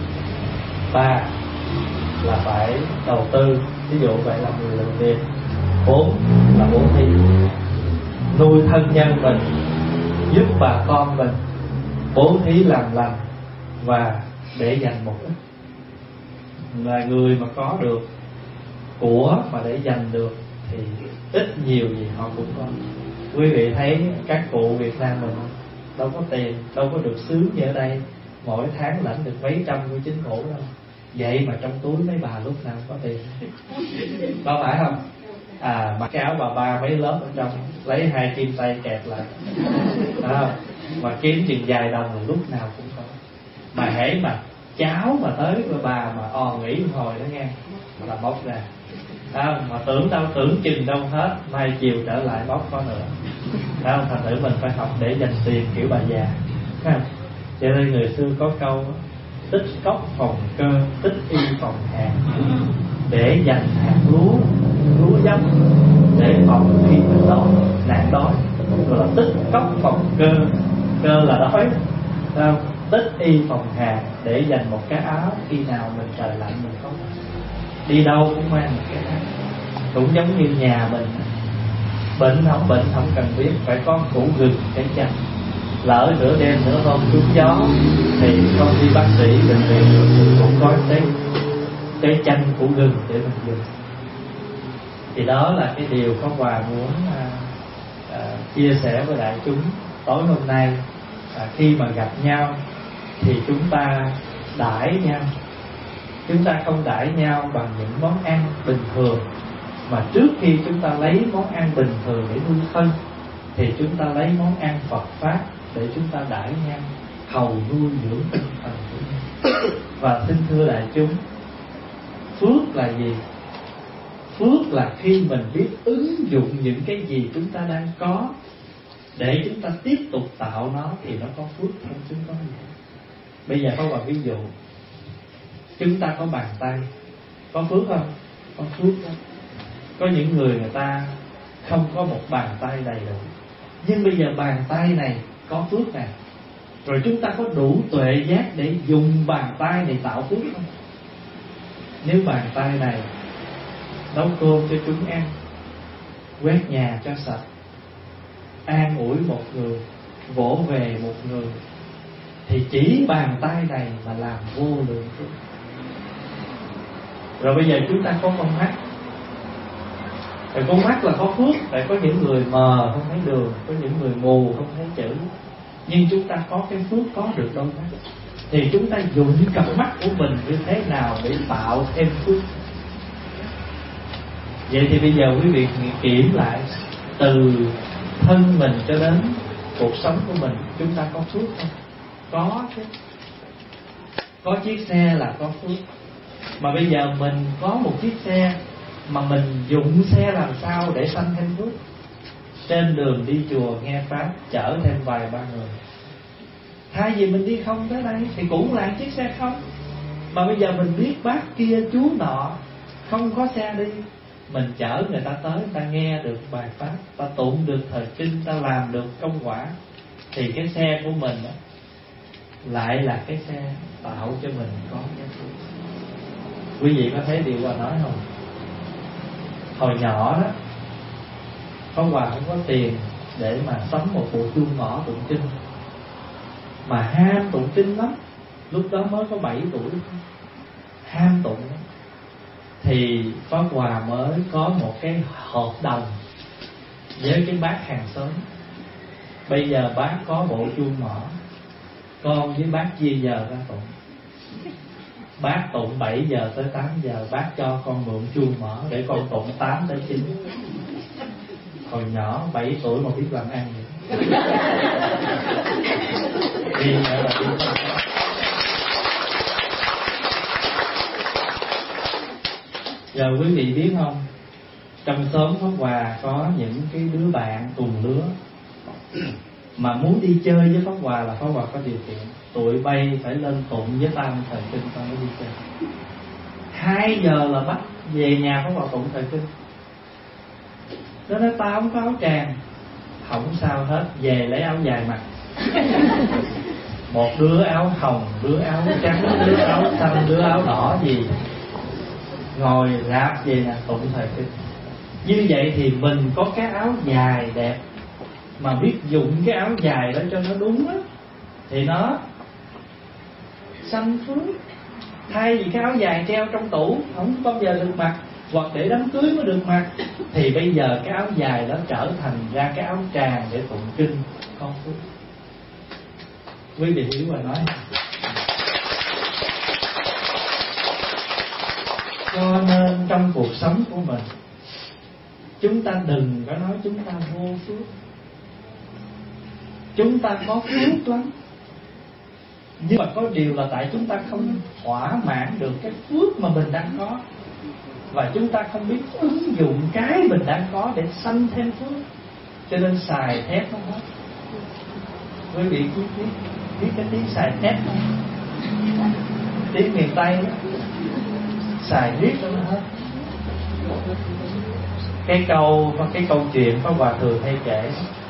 Ba, là phải đầu tư, ví dụ vậy là người làm việc. Bốn, là bố thí, nuôi thân nhân mình, giúp bà con mình, bố thí làm lành và để dành một ít. Là người mà có được của mà để dành được thì ít nhiều gì họ cũng có. Quý vị thấy các cụ Việt Nam mình đâu có tiền, đâu có được sướng như ở đây, mỗi tháng lãnh được mấy trăm của chính phủ đâu. Vậy mà trong túi mấy bà lúc nào có tiền. Có phải không? À, mặc cái áo bà ba mấy lớp ở trong, lấy hai kim tay kẹp lại, à, mà kiếm chừng vài đồng là lúc nào cũng có. Mà hễ mà cháu mà tới với bà mà ò nghỉ hồi đó nghe là bóc ra, à, mà tưởng đâu tưởng chừng đâu hết, mai chiều trở lại bóc có nữa. Đó, thành thử mình phải học để dành tiền kiểu bà già. Cho nên người xưa có câu tích cốc phòng cơ, tích y phòng hạt, để dành hạt lúa, lúa dốc để phòng khi mình đói, nạn đói. Rồi là tích cốc phòng cơ, cơ là đói. Đâu? Tích y phòng hạt, để dành một cái áo khi nào mình trời lạnh mình không đi đâu cũng mang một cái áo. Cũng giống như nhà mình, bệnh không bệnh không cần biết, phải có củ gừng cái chanh. Lỡ nửa đêm nửa hôm trúng gió thì không đi bác sĩ bệnh viện cũng có cái cái chanh củ gừng để mình dùng. Thì đó là cái điều Pháp Hòa muốn à, à, chia sẻ với đại chúng tối hôm nay. À, khi mà gặp nhau thì chúng ta đãi nhau, chúng ta không đãi nhau bằng những món ăn bình thường, mà trước khi chúng ta lấy món ăn bình thường để nuôi thân thì chúng ta lấy món ăn Phật pháp để chúng ta đãi nhau, hầu nuôi dưỡng tinh thần của nhau. Và xin thưa đại chúng, phước là gì? Phước là khi mình biết ứng dụng những cái gì chúng ta đang có để chúng ta tiếp tục tạo nó thì nó có phước không chúng có gì. Bây giờ có một ví dụ, chúng ta có bàn tay, có phước không? Có phước đó. Có những người người ta không có một bàn tay đầy đủ, nhưng bây giờ bàn tay này có phước này, rồi chúng ta có đủ tuệ giác để dùng bàn tay này tạo phước không? Nếu bàn tay này nấu cơm cho chúng ăn, quét nhà cho sạch, an ủi một người, vỗ về một người, thì chỉ bàn tay này mà làm vô lượng phước. Rồi bây giờ chúng ta có con mắt. Rồi con mắt là có phước, tại có những người mờ không thấy đường, có những người mù không thấy chữ. Nhưng chúng ta có cái phước có được đôi mắt, thì chúng ta dùng cặp mắt của mình như thế nào để tạo thêm phước. Vậy thì bây giờ quý vị kiểm lại, từ thân mình cho đến cuộc sống của mình, chúng ta có phước không? Có chứ. Có chiếc xe là có phước. Mà bây giờ mình có một chiếc xe, mà mình dụng xe làm sao để sanh thêm phước? Trên đường đi chùa nghe pháp, chở thêm vài ba người. Thay vì mình đi không tới đây thì cũng là chiếc xe không. Mà bây giờ mình biết bác kia chú nọ không có xe đi, mình chở người ta tới, người ta nghe được bài pháp, ta tụng được thời kinh, ta làm được công quả, thì cái xe của mình lại là cái xe tạo cho mình có cái phước. Quý vị có thấy điều Hòa nói không? Hồi nhỏ đó, Pháp Hòa không có tiền để mà sắm một bộ chuông mỏ tụng kinh, mà ham tụng kinh lắm. Lúc đó mới có bảy tuổi, ham tụng lắm. Thì Pháp Hòa mới có một cái hợp đồng với cái bác hàng xóm. Bây giờ bác có bộ chuông mỏ, con với bác chia giờ ra tụng. Bác tụng bảy giờ tới tám giờ, bác cho con mượn chuông mỏ để con tụng tám tới chín. Hồi nhỏ bảy tuổi mà biết làm ăn vậy. Đi nữa là đi. Giờ quý vị biết không, trong xóm Pháp Hòa có những cái đứa bạn cùng lứa mà muốn đi chơi với Pháp Hòa là Pháp Hòa có điều kiện. Tụi bay phải lên tụng với tam thời kinh con mới đi chơi. Hai giờ là bắt về nhà Pháp Hòa tụng thời kinh. Nó nói tao không có áo tràng. Không sao hết, về lấy áo dài mặc. Một đứa áo hồng, đứa áo trắng, đứa áo xanh, đứa áo đỏ gì, ngồi rạp về nhà tụng thời kinh. Như vậy thì mình có cái áo dài đẹp, mà biết dụng cái áo dài đó cho nó đúng á, thì nó sanh phước. Thay vì cái áo dài treo trong tủ không bao giờ được mặc, hoặc để đám cưới mới được mặc, thì bây giờ cái áo dài đó trở thành ra cái áo tràng để tụng kinh con phước. Quý vị hiểu và nói. Cho nên trong cuộc sống của mình, chúng ta đừng có nói chúng ta vô phước. Chúng ta có phước lắm, nhưng mà có điều là tại chúng ta không thỏa mãn được cái phước mà mình đang có, và chúng ta không biết ứng dụng cái mình đang có để sanh thêm phước, cho nên xài thét nó hết. Quý vị biết, biết, biết cái tiếng xài thét không? Tiếng miền Tây đó, xài riết cho nó hết. Cái câu cái câu chuyện Pháp Hòa thường hay kể,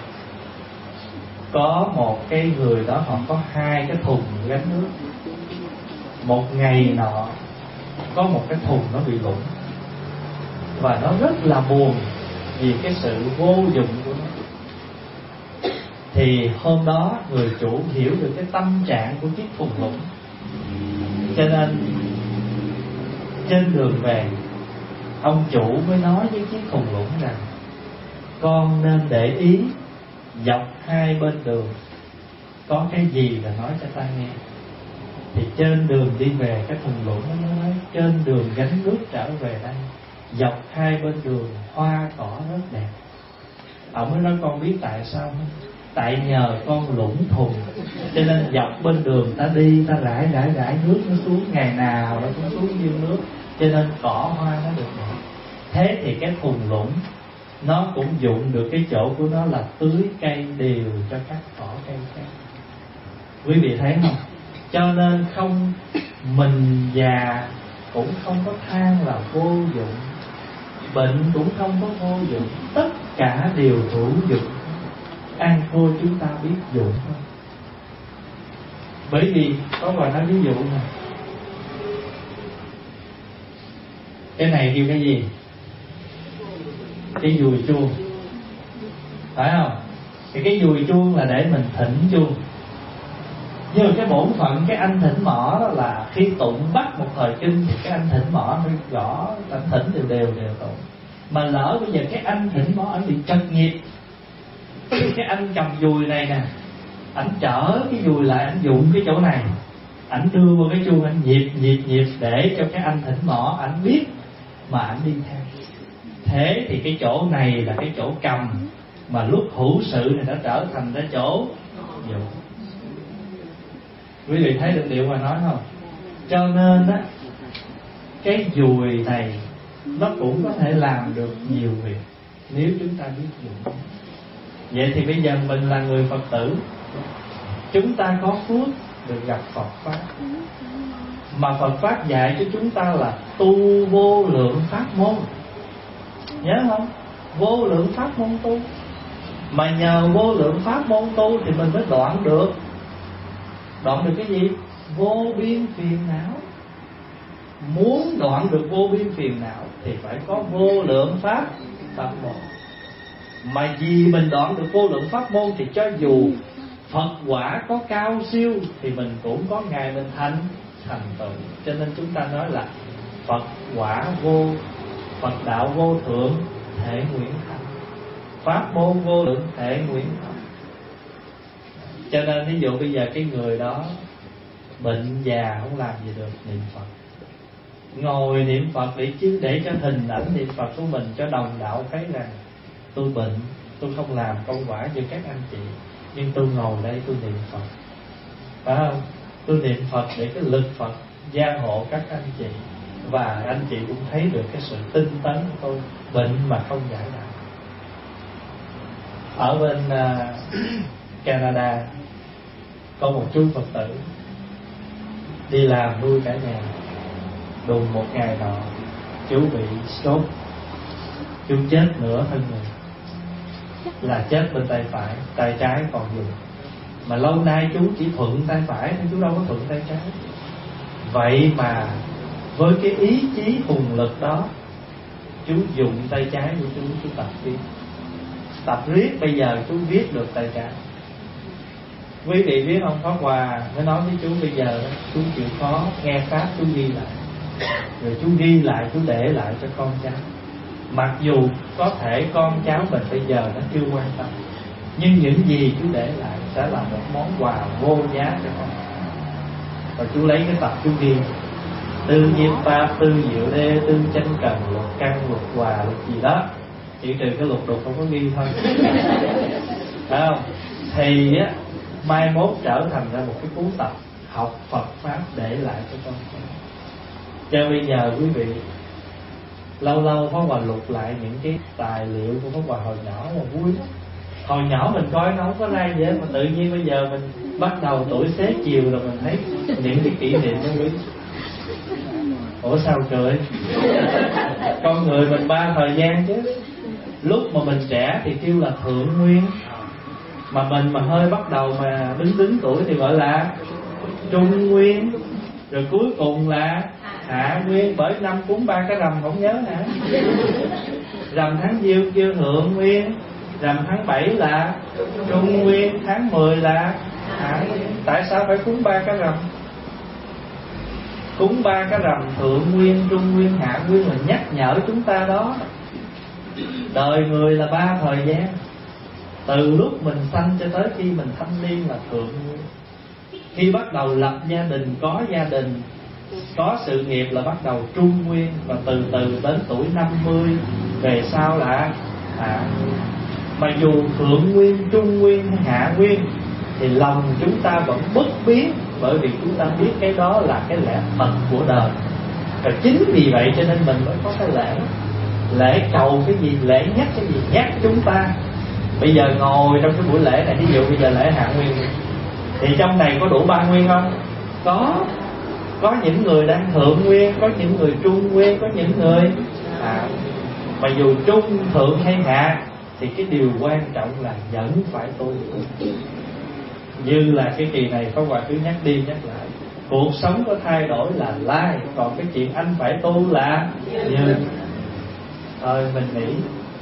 có một cái người đó họ có hai cái thùng gánh nước. Một ngày nọ có một cái thùng nó bị lủng, và nó rất là buồn vì cái sự vô dụng của nó. Thì hôm đó người chủ hiểu được cái tâm trạng của chiếc thùng lủng, cho nên trên đường về, ông chủ mới nói với chiếc thùng lũng rằng: con nên để ý dọc hai bên đường có cái gì là nói cho ta nghe. Thì trên đường đi về, cái thùng lũng nó nói trên đường gánh nước trở về đây, dọc hai bên đường hoa cỏ rất đẹp. Ông mới nói: con biết tại sao không? Tại nhờ con lũng thùng, cho nên dọc bên đường ta đi, ta rải rải rải nước nó xuống, ngày nào nó cũng xuống nhiêu nước, cho nên cỏ hoa nó được đẹp. Thế thì cái thùng lũng nó cũng dụng được cái chỗ của nó là tưới cây đều cho các cỏ cây khác. Quý vị thấy không? Cho nên không, mình già cũng không có than là vô dụng, bệnh cũng không có vô dụng, tất cả đều hữu dụng. Ăn thua chúng ta biết dụng không? Bởi vì có người nói ví dụ này, cái này kêu cái gì? Cái dùi chuông, phải không? Thì cái dùi chuông là để mình thỉnh chuông. Nhưng mà cái bổn phận cái anh thỉnh mõ đó là khi tụng bắt một thời kinh thì cái anh thỉnh mõ mới gõ, anh thỉnh đều đều đều tụng. Mà lỡ bây giờ cái anh thỉnh mõ anh bị trật nhịp, cái anh cầm dùi này nè, ảnh trở cái dùi lại, ảnh dụng cái chỗ này, ảnh đưa vào cái chuông, ảnh nhịp nhịp nhịp để cho cái anh thỉnh mõ ảnh biết mà ảnh đi theo. Thế thì cái chỗ này là cái chỗ cầm, mà lúc hữu sự này đã trở thành cái chỗ dụng. Quý vị thấy được điều mà nói không? Cho nên á, cái dùi này nó cũng có thể làm được nhiều việc nếu chúng ta biết dụng. Vậy thì bây giờ mình là người Phật tử, chúng ta có phước được gặp Phật Pháp, mà Phật Pháp dạy cho chúng ta là tu vô lượng pháp môn. Nhớ không? Vô lượng pháp môn tu. Mà nhờ vô lượng pháp môn tu thì mình mới đoạn được Đoạn được cái gì? Vô biên phiền não. Muốn đoạn được vô biên phiền não thì phải có vô lượng pháp pháp môn. Mà vì mình đoạn được vô lượng pháp môn thì cho dù Phật quả có cao siêu thì mình cũng có ngày mình thành thành tựu. Cho nên chúng ta nói là Phật quả vô, Phật đạo vô thượng thể nguyện thành, pháp môn vô lượng thể nguyện thành. Cho nên ví dụ bây giờ cái người đó bệnh già không làm gì được, niệm Phật, ngồi niệm Phật để chứ để cho hình ảnh niệm Phật của mình cho đồng đạo thấy rằng tôi bệnh, tôi không làm công quả như các anh chị, nhưng tôi ngồi đây tôi niệm Phật, phải không? Tôi niệm Phật để cái lực Phật gia hộ các anh chị, và anh chị cũng thấy được cái sự tinh tấn của tôi, bệnh mà không giải đáp. Ở bên uh, Canada có một chú Phật tử đi làm nuôi cả nhà. Đùng một ngày nọ chú bị stroke, chú chết nửa thân người, là chết bên tay phải, tay trái còn dùng. Mà lâu nay chú chỉ thuận tay phải, chú đâu có thuận tay trái. Vậy mà với cái ý chí hùng lực đó, chú dùng tay trái của chú, chú tập viết. Tập riết bây giờ chú viết được tay trái. Quý vị biết không, Pháp Hòa mới nói với chú bây giờ chú chịu khó nghe Pháp, chú ghi lại, rồi chú ghi lại, chú để lại cho con cháu. Mặc dù có thể con cháu mình bây giờ nó chưa quan tâm, nhưng những gì chú để lại sẽ là một món quà vô giá cho con. Và chú lấy cái tập chú ghi: tư nhiếp pháp, tư diệu đê, tư chánh cần, luật căn, luật hòa, luật gì đó, chỉ trừ cái luật đục không có ghi thôi. Phải không? Thì á, mai mốt trở thành ra một cái cuốn tập học Phật Pháp để lại cho con. Cho bây giờ quý vị lâu lâu Pháp Hòa lục lại những cái tài liệu của Pháp Hòa hồi nhỏ là vui lắm. Hồi nhỏ mình coi nó không có ra gì hết, mà tự nhiên bây giờ mình bắt đầu tuổi xế chiều rồi mình thấy những cái kỷ niệm nó quý. Ủa sao cười? Con người mình ba thời gian chứ. Lúc mà mình trẻ thì kêu là thượng nguyên, mà mình mà hơi bắt đầu mà đứng đứng tuổi thì gọi là trung nguyên, rồi cuối cùng là hạ nguyên. Bởi năm cúng ba cái rằm không nhớ hả? Rằm tháng Giêng kêu thượng nguyên, rằm tháng bảy là trung nguyên, tháng mười là hạ nguyên. Tại sao phải cúng ba cái rằm? Cúng ba cái rằm thượng nguyên, trung nguyên, hạ nguyên là nhắc nhở chúng ta đó. Đời người là ba thời gian, từ lúc mình sanh cho tới khi mình thanh niên là thượng nguyên. Khi bắt đầu lập gia đình, có gia đình, có sự nghiệp là bắt đầu trung nguyên, và từ từ đến tuổi năm mươi về sau là hạ nguyên. Mà dù thượng nguyên, trung nguyên hay hạ nguyên thì lòng chúng ta vẫn bất biến, bởi vì chúng ta biết cái đó là cái lẽ thật của đời. Và chính vì vậy cho nên mình mới có cái lễ. Lễ cầu cái gì, lễ nhắc cái gì? Nhắc chúng ta. Bây giờ ngồi trong cái buổi lễ này, ví dụ bây giờ lễ hạ nguyên, thì trong này có đủ ba nguyên không? Có. Có những người đang thượng nguyên, có những người trung nguyên, có những người hạ. Mà dù trung, thượng hay hạ thì cái điều quan trọng là vẫn phải tu. Như là cái kỳ này có Hòa cứ nhắc đi nhắc lại, cuộc sống có thay đổi là lai, còn cái chuyện anh phải tu là như. Thôi mình nghĩ.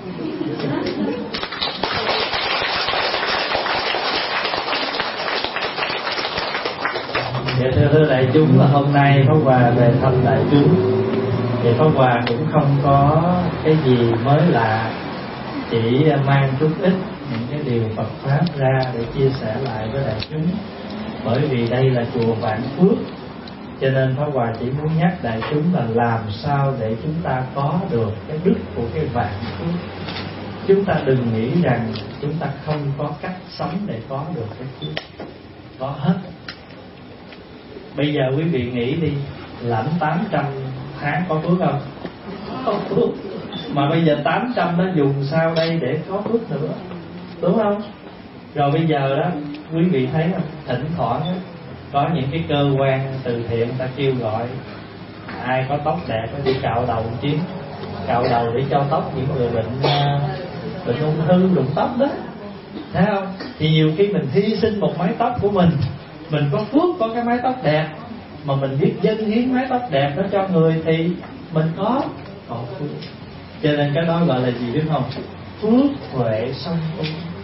Dạ thưa thưa đại chúng, là hôm nay Pháp Hòa về thăm đại chúng thì Pháp Hòa cũng không có cái gì mới lạ, chỉ mang chút ít những cái điều Phật Pháp ra để chia sẻ lại với đại chúng. Bởi vì đây là chùa Vạn Phước, cho nên Pháp Hòa chỉ muốn nhắc đại chúng là làm sao để chúng ta có được cái đức của cái vạn phước. Chúng ta đừng nghĩ rằng chúng ta không có cách sống để có được cái phước. Có hết. Bây giờ quý vị nghĩ đi, lãnh tám trăm tháng có phước không? Không phước. Mà bây giờ tám trăm nó dùng sao đây để có phước nữa, đúng không? Rồi bây giờ đó, quý vị thấy không? Thỉnh thoảng đó, có những cái cơ quan từ thiện ta kêu gọi ai có tóc đẹp đi cạo đầu chiếm, cạo đầu để cho tóc những người bệnh bệnh ung thư rụng tóc đó, thấy không? Thì nhiều khi mình hy sinh một mái tóc của mình Mình có phước có cái mái tóc đẹp, mà mình biết dâng hiến mái tóc đẹp đó cho người thì mình có có phước. Cho nên cái đó gọi là gì biết không? Phước huệ song tu.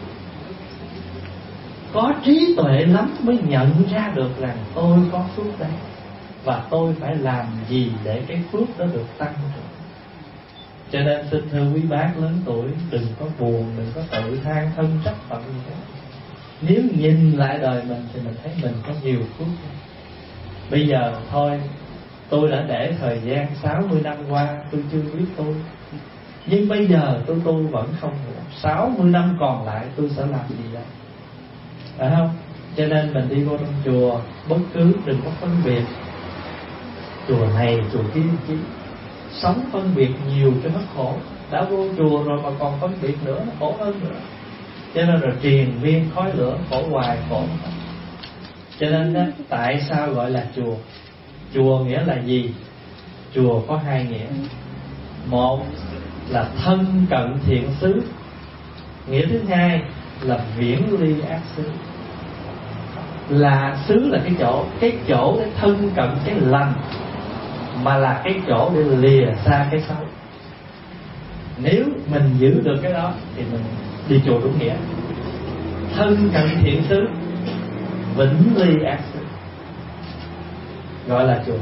Có trí tuệ lắm mới nhận ra được rằng tôi có phước đấy, và tôi phải làm gì để cái phước đó được tăng trưởng. Cho nên xin thưa quý bác lớn tuổi, đừng có buồn, đừng có tự than thân trách phận gì hết. Nếu nhìn lại đời mình thì mình thấy mình có nhiều phước. Bây giờ thôi, tôi đã để thời gian sáu mươi năm qua tôi chưa biết tôi, nhưng bây giờ tôi tu vẫn không được. Sáu mươi năm còn lại tôi sẽ làm gì đây? Phải không? Cho nên mình đi vô trong chùa, bất cứ đừng có phân biệt chùa này chùa kia chứ. Sống phân biệt nhiều cho nó khổ. Đã vô chùa rồi mà còn phân biệt nữa, nó khổ hơn nữa. Cho nên rồi triền viên khói lửa, khổ hoài khổ. Cho nên đó, tại sao gọi là chùa? Chùa nghĩa là gì? Chùa có hai nghĩa. Một là thân cận thiện xứ, nghĩa thứ hai là viễn ly ác xứ. Là xứ là cái chỗ, cái chỗ để thân cận cái lành, mà là cái chỗ để lìa xa cái xấu. Nếu mình giữ được cái đó thì mình đi chùa đúng nghĩa. Thân cận thiện xứ, vĩnh ly ác xứ, gọi là chùa.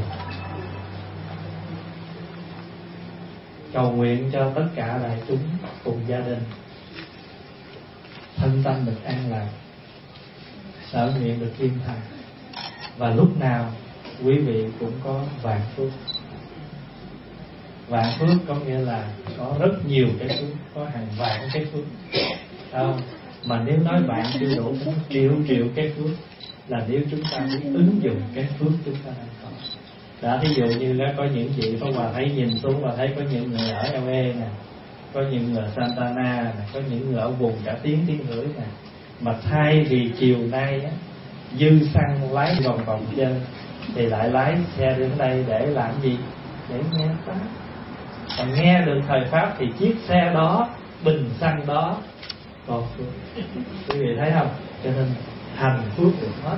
Cầu nguyện cho tất cả đại chúng cùng gia đình thân tâm được an lạc, sở nguyện được thiên thành, và lúc nào quý vị cũng có vạn phước. Vạn phước có nghĩa là có rất nhiều cái phước, có hàng vạn cái phước. Không? Mà nếu nói vạn chưa đủ, triệu triệu cái phước, là nếu chúng ta biết ứng dụng cái phước chúng ta đang có. Đã thí dụ như đó, có những chị Pháp Hòa thấy nhìn xuống và thấy có những người ở lờ a nè, có những người ở Santana nè, có những người ở vùng cả tiếng tiếng rưỡi nè, mà thay vì chiều nay á, dư xăng lái vòng vòng chơi, thì lại lái xe đến đây để làm gì? Để nghe Pháp. Còn nghe được thời Pháp thì chiếc xe đó, bình xăng đó còn phước. Quý vị thấy không? Cho nên hành phước được hết,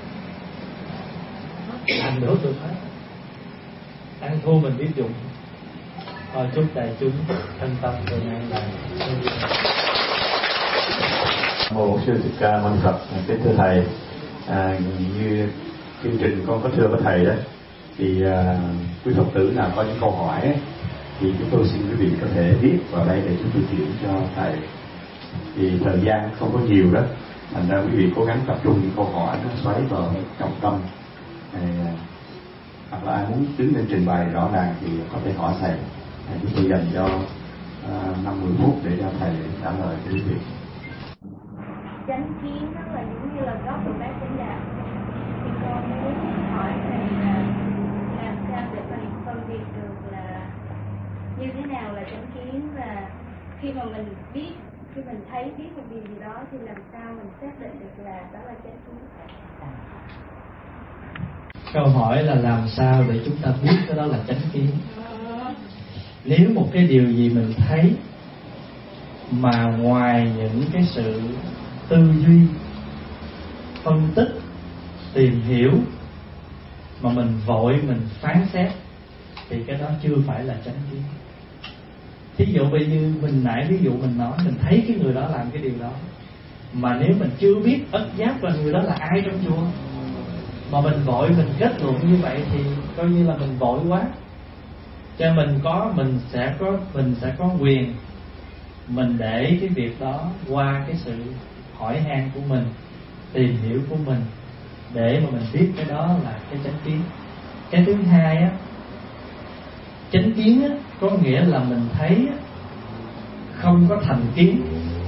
hành được được hết. Ăn thua mình biết dùng. Thôi chúc đại chúng thân tâm từ nay là Mô Sư Thích Ca Mâu Ni Phật. Kính thưa thầy, à, như chương trình con có thưa với thầy đó, thì à, quý Phật tử nào có những câu hỏi ấy, thì chúng tôi xin quý vị có thể viết vào đây để chúng tôi chuyển cho thầy. Thì thời gian không có nhiều đó, thành ra quý vị cố gắng tập trung những câu hỏi nó xoáy vào trọng tâm. À, hoặc là ai muốn đứng lên trình bày rõ ràng thì có thể hỏi thầy. À, chúng tôi dành cho năm mươi phút để cho thầy trả lời cho quý vị. Chánh kiến đó là giống như là gốc của bác chánh đạo. Thì con muốn hỏi thầy là làm sao để mình phân biệt được là như thế nào là chánh kiến, và khi mà mình biết, khi mình thấy biết một điều gì đó thì làm sao mình xác định được là đó là chánh kiến. Câu hỏi là làm sao để chúng ta biết cái đó là chánh kiến. Nếu một cái điều gì mình thấy mà ngoài những cái sự tư duy, phân tích, tìm hiểu mà mình vội mình phán xét thì cái đó chưa phải là chánh kiến. Thí dụ bây giờ mình nãy ví dụ mình nói mình thấy cái người đó làm cái điều đó, mà nếu mình chưa biết ất giác là người đó là ai trong chùa, mà mình vội mình kết luận như vậy thì coi như là mình vội quá. Cho mình có mình sẽ có mình sẽ có quyền mình để cái việc đó qua cái sự hỏi han của mình, tìm hiểu của mình, để mà mình biết cái đó là cái chánh kiến. Cái thứ hai á, chánh kiến á, có nghĩa là mình thấy á, không có thành kiến,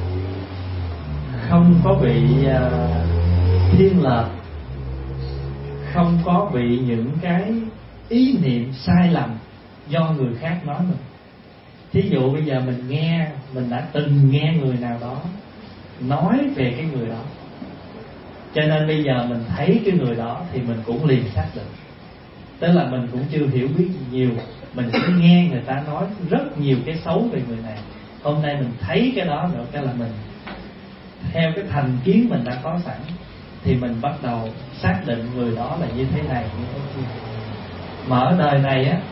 không có bị uh, thiên lệch, không có bị những cái ý niệm sai lầm do người khác nói mình. Thí dụ bây giờ mình nghe, mình đã từng nghe người nào đó nói về cái người đó, cho nên bây giờ mình thấy cái người đó thì mình cũng liền xác định. Tức là mình cũng chưa hiểu biết gì nhiều, mình chỉ nghe người ta nói rất nhiều cái xấu về người này. Hôm nay mình thấy cái đó nữa, cái là mình theo cái thành kiến mình đã có sẵn, thì mình bắt đầu xác định người đó là như thế này như thế kia. Mà ở đời này á,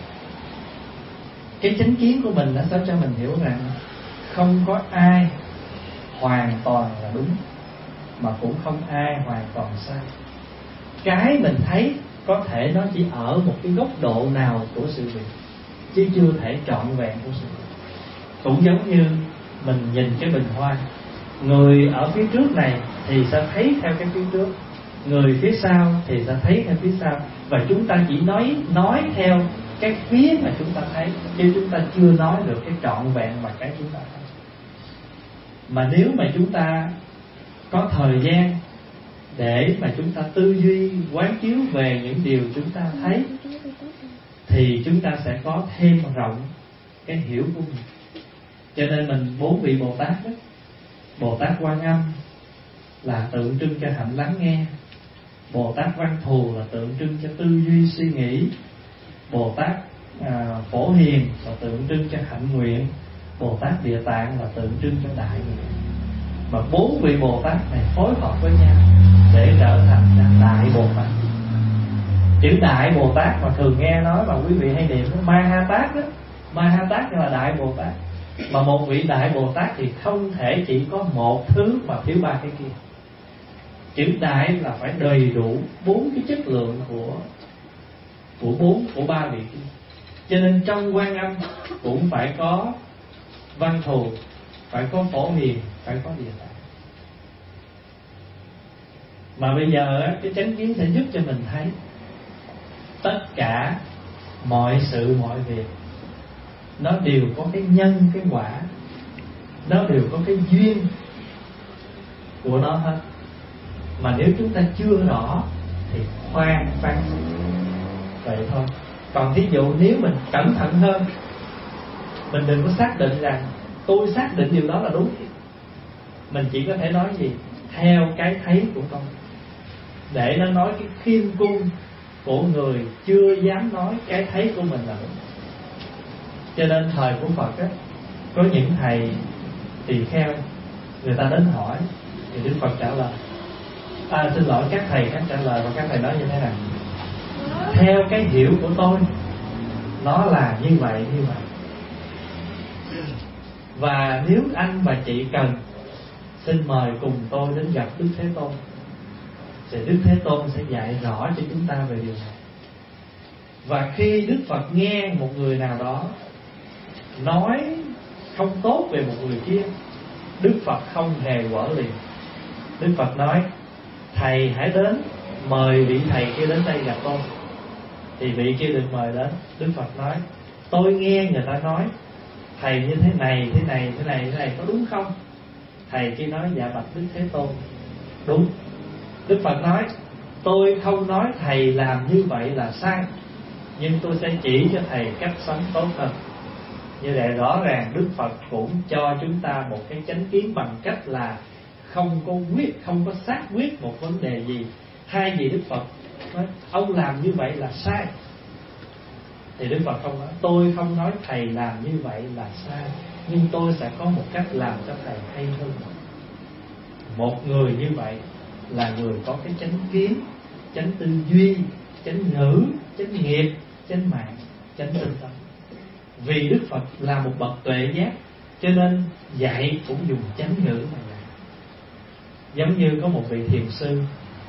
cái chánh kiến của mình nó sẽ cho mình hiểu rằng không có ai hoàn toàn là đúng, mà cũng không ai hoàn toàn sai. Cái mình thấy có thể nó chỉ ở một cái góc độ nào của sự việc, chứ chưa thể trọn vẹn của sự việc. Cũng giống như mình nhìn cái bình hoa, người ở phía trước này thì sẽ thấy theo cái phía trước, người phía sau thì sẽ thấy theo phía sau, và chúng ta chỉ nói nói theo cái phía mà chúng ta thấy, chứ chúng ta chưa nói được cái trọn vẹn mà cái chúng ta thấy. Mà nếu mà chúng ta có thời gian để mà chúng ta tư duy quán chiếu về những điều chúng ta thấy, thì chúng ta sẽ có thêm rộng cái hiểu của mình. Cho nên mình bốn vị Bồ Tát đó, Bồ Tát Quan Âm là tượng trưng cho hạnh lắng nghe, Bồ Tát Văn Thù là tượng trưng cho tư duy suy nghĩ, Bồ Tát à, Phổ Hiền là tượng trưng cho hạnh nguyện, Bồ Tát Địa Tạng là tượng trưng cho đại nguyện. Mà bốn vị Bồ Tát này phối hợp với nhau để trở thành Đại Bồ Tát. Chữ Đại Bồ Tát mà thường nghe nói mà quý vị hay niệm Ma Ha Tát đó, Ma Ha Tát là Đại Bồ Tát. Mà một vị Đại Bồ Tát thì không thể chỉ có một thứ mà thiếu ba cái kia. Chữ Đại là phải đầy đủ bốn cái chất lượng của của bốn của ba vị kia. Cho nên trong Quan Âm cũng phải có Văn Thù, phải có Phổ Hiền, phải có Địa Tạng. Mà bây giờ cái chánh kiến sẽ giúp cho mình thấy tất cả mọi sự mọi việc nó đều có cái nhân cái quả, nó đều có cái duyên của nó hết. Mà nếu chúng ta chưa rõ thì khoan khoan vậy thôi. Còn thí dụ nếu mình cẩn thận hơn, mình đừng có xác định rằng tôi xác định điều đó là đúng. Mình chỉ có thể nói gì theo cái thấy của tôi, để nó nói cái khiêm cung của người chưa dám nói cái thấy của mình là đúng. Cho nên thời của Phật á, có những thầy tỳ kheo, người ta đến hỏi thì Đức Phật trả lời, à, xin lỗi các thầy các trả lời, và các thầy nói như thế nào? Theo cái hiểu của tôi, nó là như vậy như vậy. Và nếu anh và chị cần, xin mời cùng tôi đến gặp Đức Thế Tôn, thì Đức Thế Tôn sẽ dạy rõ cho chúng ta về điều này. Và khi Đức Phật nghe một người nào đó nói không tốt về một người kia, Đức Phật không hề quở liền. Đức Phật nói, thầy hãy đến, mời vị thầy kia đến đây gặp tôi. Thì vị kia được mời đến. Đức Phật nói, tôi nghe người ta nói thầy như thế này, thế này, thế này, thế này, có đúng không? Thầy kia nói, dạ bạch Đức Thế Tôn, đúng. Đức Phật nói, tôi không nói thầy làm như vậy là sai, nhưng tôi sẽ chỉ cho thầy cách sống tốt hơn. Như vậy rõ ràng Đức Phật cũng cho chúng ta một cái chánh kiến bằng cách là không có quyết, không có xác quyết một vấn đề gì. Thay vì Đức Phật nói ông làm như vậy là sai, thì Đức Phật không nói, tôi không nói thầy làm như vậy là sai, nhưng tôi sẽ có một cách làm cho thầy hay hơn. Một người như vậy là người có cái chánh kiến, chánh tư duy, chánh ngữ, chánh nghiệp, chánh mạng, chánh tinh tâm. Vì Đức Phật là một bậc tuệ giác, cho nên dạy cũng dùng chánh ngữ mà dạy. Giống như có một vị thiền sư,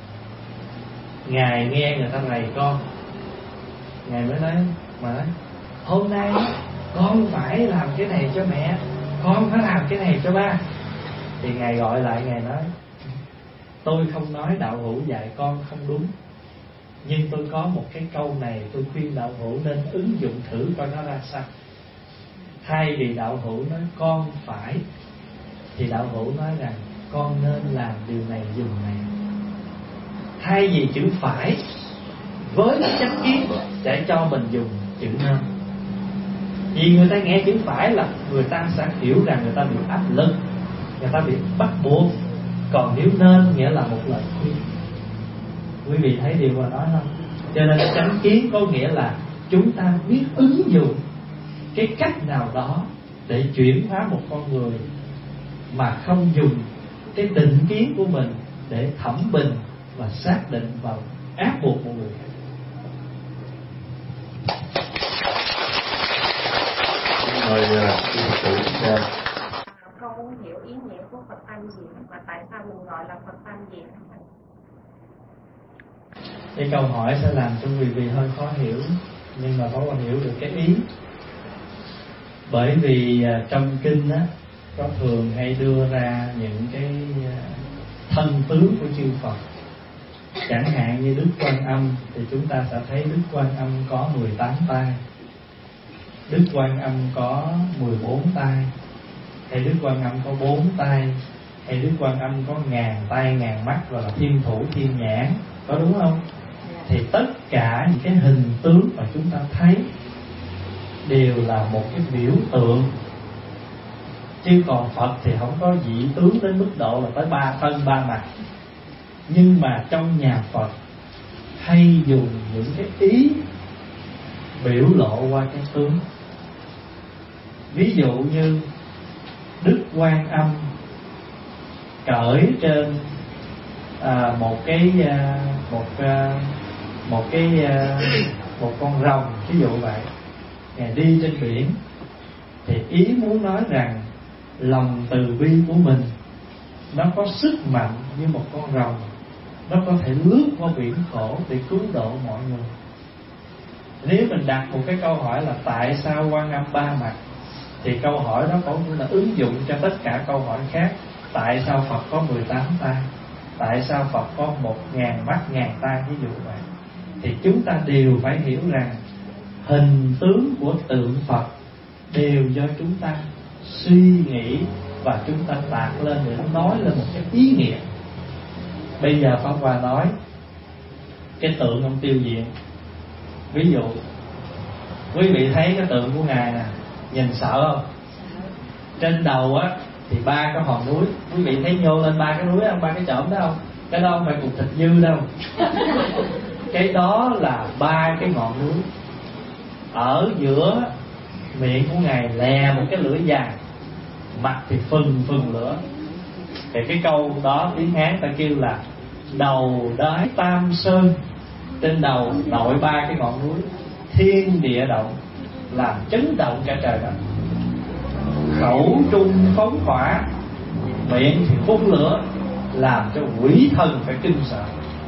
Ngài nghe người ta rầy con, Ngài mới nói, mà nói, hôm nay con phải làm cái này cho mẹ, con phải làm cái này cho ba. Thì Ngài gọi lại, Ngài nói, tôi không nói đạo hữu dạy con không đúng, nhưng tôi có một cái câu này tôi khuyên đạo hữu nên ứng dụng thử coi nó ra sao. Thay vì đạo hữu nói con phải, thì đạo hữu nói rằng con nên làm điều này dùng này. Thay vì chữ phải, với chánh kiến để cho mình dùng chữ nên. Vì người ta nghe chữ phải là người ta sẽ hiểu rằng người ta bị áp lực, người ta bị bắt buộc. Còn nếu nên nghĩa là một lời khuyên. Quý vị thấy điều mà nói không? Cho nên chánh kiến có nghĩa là chúng ta biết ứng dụng cái cách nào đó để chuyển hóa một con người, mà không dùng cái định kiến của mình để thẩm bình và xác định và áp buộc một người khác. Mời quý Phật tử ra. Con muốn hiểu ý nghĩa của Phật tam diện và tại sao mình gọi là Phật tam diện. Cái câu hỏi sẽ làm cho quý vị hơi khó hiểu, nhưng mà có hiểu được cái ý. Bởi vì trong kinh á có thường hay đưa ra những cái thân tướng của chư Phật. Chẳng hạn như Đức Quan Âm thì chúng ta sẽ thấy Đức Quan Âm có mười tám tay, Đức Quan Âm có mười bốn tay, hay Đức Quan Âm có bốn tay, hay Đức Quan Âm có ngàn tay ngàn mắt, gọi là thiên thủ thiên nhãn, có đúng không? Thì tất cả những cái hình tướng mà chúng ta thấy đều là một cái biểu tượng, chứ còn Phật thì không có dị tướng đến mức độ là tới ba thân ba mặt. Nhưng mà trong nhà Phật hay dùng những cái ý biểu lộ qua cái tướng. Ví dụ như Đức Quan Âm cởi trên à, một cái à, một à, một cái à, một con rồng, ví dụ vậy, Ngài đi trên biển, thì ý muốn nói rằng lòng từ bi của mình nó có sức mạnh như một con rồng, nó có thể lướt qua biển khổ để cứu độ mọi người. Nếu mình đặt một cái câu hỏi là tại sao Quan Âm ba mặt, thì câu hỏi đó cũng là ứng dụng cho tất cả câu hỏi khác. Tại sao Phật có mười tám tay? Tại sao Phật có một ngàn mắt ngàn tay? Ví dụ vậy. Thì chúng ta đều phải hiểu rằng hình tướng của tượng Phật đều do chúng ta suy nghĩ và chúng ta tạc lên để nói lên một cái ý nghĩa. Bây giờ Pháp Hòa nói cái tượng ông Tiêu Diện. Ví dụ quý vị thấy cái tượng của Ngài nè, nhìn sợ không? Trên đầu á thì ba cái hòn núi. Quý vị thấy nhô lên ba cái núi không? Ba cái chỏm đó không? Cái đó không phải cục thịt dư đâu. Cái đó là ba cái ngọn núi. Ở giữa miệng của Ngài lè một cái lưỡi dài, mặt thì phừng phừng lửa. Thì cái câu đó tiếng Hán ta kêu là đầu đái tam sơn. Trên đầu đội ba cái ngọn núi, thiên địa động, làm chấn động cả trời đất. Khẩu trung phóng hỏa, miệng thì phun lửa, làm cho quỷ thần phải kinh sợ.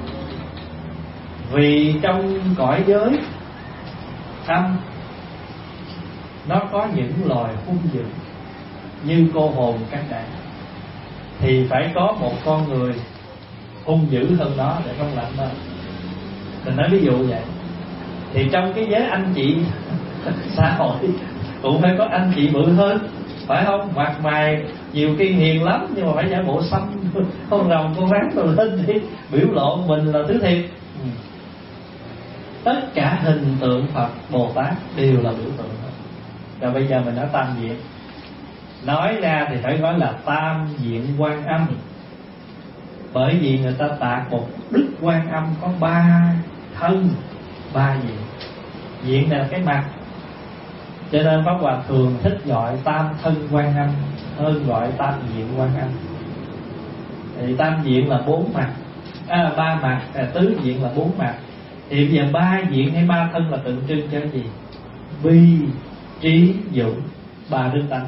Vì trong cõi giới âm nó có những loài hung dữ như cô hồn các đạn, thì phải có một con người hung dữ hơn nó để không làm đó. Mình nói ví dụ vậy. Thì trong cái giới anh chị xã hội cũng phải có anh chị bự hơn, phải không? Mặt mày nhiều khi hiền lắm, nhưng mà phải giả bộ xăm con rồng con rắn rồi lên đi biểu lộ mình là thứ thiệt. ừ. Tất cả hình tượng Phật Bồ Tát đều là biểu tượng. Rồi bây giờ mình nói tam diện. Nói ra thì phải nói là tam diện Quan Âm, bởi vì người ta tạc một Đức Quan Âm có ba thân ba diện. Diện là cái mặt, cho nên Pháp Hòa thường thích gọi tam thân Quan Âm hơn gọi tam diện Quan Âm. Thì tam diện là bốn mặt, à, ba mặt, à, tứ diện là bốn mặt. Thì bây giờ ba diện hay ba thân là tượng trưng cho cái gì? Bi, trí, dũng, ba đức tánh.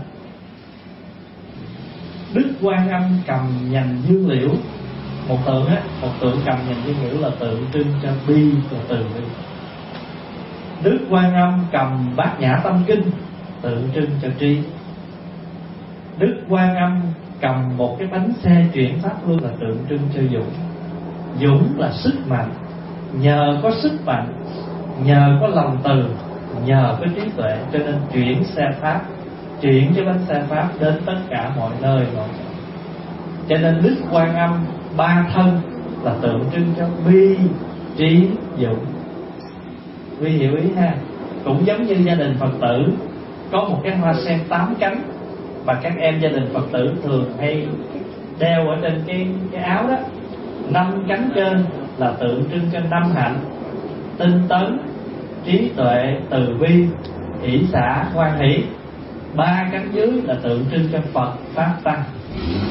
Đức Quan Âm cầm nhành dương liễu, một tượng á, một tượng cầm nhành dương liễu là tượng trưng cho bi và từ bi. Đức Quan Âm cầm Bát Nhã Tâm Kinh, tượng trưng cho trí. Đức Quan Âm cầm một cái bánh xe chuyển pháp luân là tượng trưng cho dũng. Dũng là sức mạnh. Nhờ có sức mạnh, nhờ có lòng từ, nhờ có trí tuệ, cho nên chuyển xe pháp, chuyển cái bánh xe pháp đến tất cả mọi nơi mọi chỗ. Cho nên Đức Quan Âm ba thân là tượng trưng cho bi, trí, dũng. Quý hiểu ý ha. Cũng giống như gia đình Phật tử có một cái hoa sen tám cánh mà các em gia đình Phật tử thường hay đeo ở trên cái, cái áo đó. Năm cánh trên là tượng trưng cho năm hạnh: tinh tấn, trí tuệ, từ bi, hỷ xả, hoan hỷ. Ba cánh dưới là tượng trưng cho Phật, Pháp, Tăng.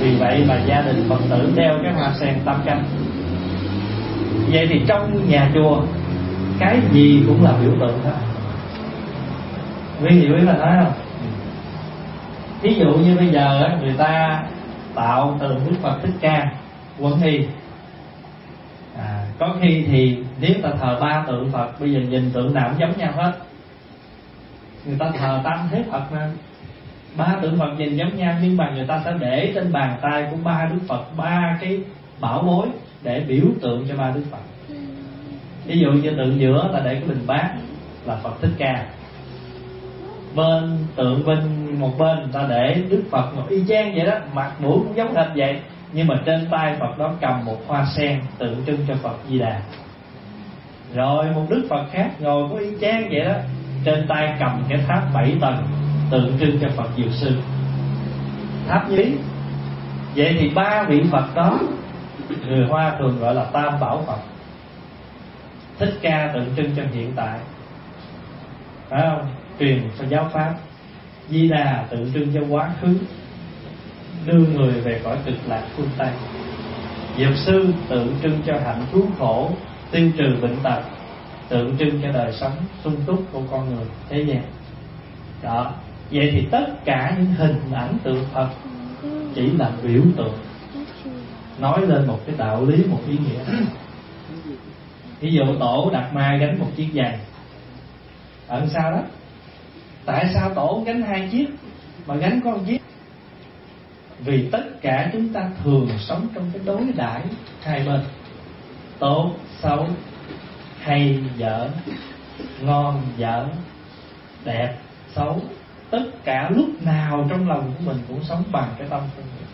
Vì vậy mà gia đình Phật tử đeo cái hoa sen tam cánh. Vậy thì trong nhà chùa cái gì cũng là biểu tượng hết. Quý hiểu ý mà nói không? Ví dụ như bây giờ người ta tạo tượng Đức Phật Thích Ca Quẩn Y, à, có khi thì nếu ta thờ ba tượng Phật, bây giờ nhìn tượng nào cũng giống nhau hết. Người ta thờ tam thế Phật mà, ba tượng Phật nhìn giống nhau, nhưng mà người ta sẽ để trên bàn tay của ba Đức Phật ba cái bảo bối để biểu tượng cho ba Đức Phật. Ví dụ như tượng giữa là để cái bình bát là Phật Thích Ca, bên tượng bên một bên người ta để Đức Phật một y chang vậy đó, mặt mũi cũng giống hệt vậy, nhưng mà trên tay Phật đó cầm một hoa sen tượng trưng cho Phật Di Đà. Rồi một Đức Phật khác ngồi có y chang vậy đó, trên tay cầm cái tháp bảy tầng tượng trưng cho Phật Diệu Sư, tháp như ý. Vậy thì ba vị Phật đó người Hoa thường gọi là Tam Bảo Phật. Thích Ca tượng trưng cho hiện tại, phải không? Truyền cho giáo pháp. Di Đà tượng trưng cho quá khứ, đưa người về cõi cực lạc phương Tây. Diệu Sư tượng trưng cho hạnh cứu khổ, tiêu trừ bệnh tật, tượng trưng cho đời sống sung túc của con người thế gian. Đó. Vậy thì tất cả những hình ảnh tượng Phật chỉ là biểu tượng, nói lên một cái đạo lý, một ý nghĩa. Ví dụ Tổ Đạt Ma gánh một chiếc giày, ở sao đó? Tại sao Tổ gánh hai chiếc mà gánh có một chiếc? Vì tất cả chúng ta thường sống trong cái đối đãi hai bên, tốt xấu, hay dở, ngon dở, đẹp xấu, tất cả lúc nào trong lòng của mình cũng sống bằng cái tâm phân biệt.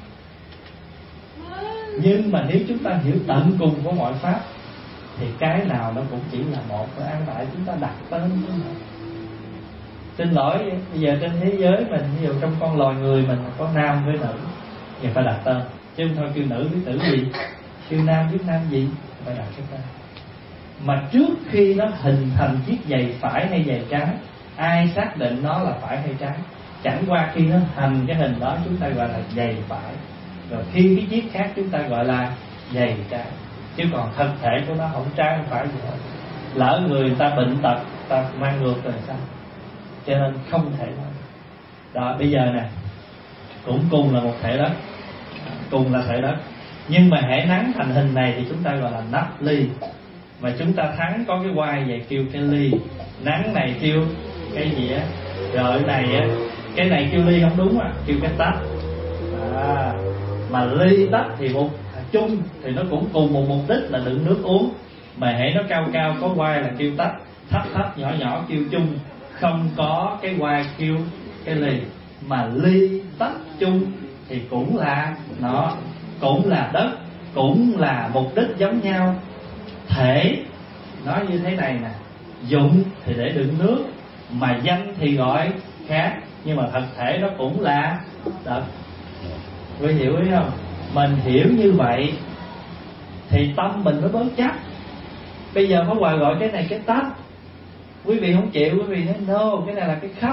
Nhưng mà nếu chúng ta hiểu tận cùng của mọi pháp thì cái nào nó cũng chỉ là một, và an tại chúng ta đặt tên của nó. Xin lỗi, bây giờ trên thế giới mình, ví dụ trong con loài người mình có nam với nữ, thì phải đặt tên, chứ không thôi kêu nữ với tử gì, kêu nam với nam gì, phải đặt cái tên. Mà trước khi nó hình thành chiếc giày phải hay giày trái, ai xác định nó là phải hay trái? Chẳng qua khi nó thành cái hình đó chúng ta gọi là giày phải, rồi khi cái chiếc khác chúng ta gọi là giày trái. Chứ còn thực thể của nó không trái không phải gì hết. Lỡ người ta bệnh tật, ta mang ngược rồi sao? Cho nên không thể nói. Đó, bây giờ nè, cũng cùng là một thể đất, cùng là thể đất, nhưng mà hễ nắng thành hình này thì chúng ta gọi là nắp ly. Mà chúng ta thắng có cái quai vậy kêu cái ly, nắng này kêu cái gì á, rồi cái này á, cái này kêu ly không đúng à, kêu cái tách. À, mà ly tách thì một chung thì nó cũng cùng một mục đích là đựng nước uống, mà hễ nó cao cao có quai là kêu tách, thấp thấp nhỏ nhỏ kêu chung, không có cái quai kêu cái ly. Mà ly tách chung thì cũng là nó, cũng là đất, cũng là mục đích giống nhau. Thể nói như thế này nè, dụng thì để đựng nước, mà danh thì gọi khác, nhưng mà thật thể nó cũng là đất. Quý hiểu ý không? Mình hiểu như vậy thì tâm mình mới bớt chắc. Bây giờ Pháp Hòa gọi cái này cái tách, quý vị không chịu, quý vị nói no, cái này là cái khắp.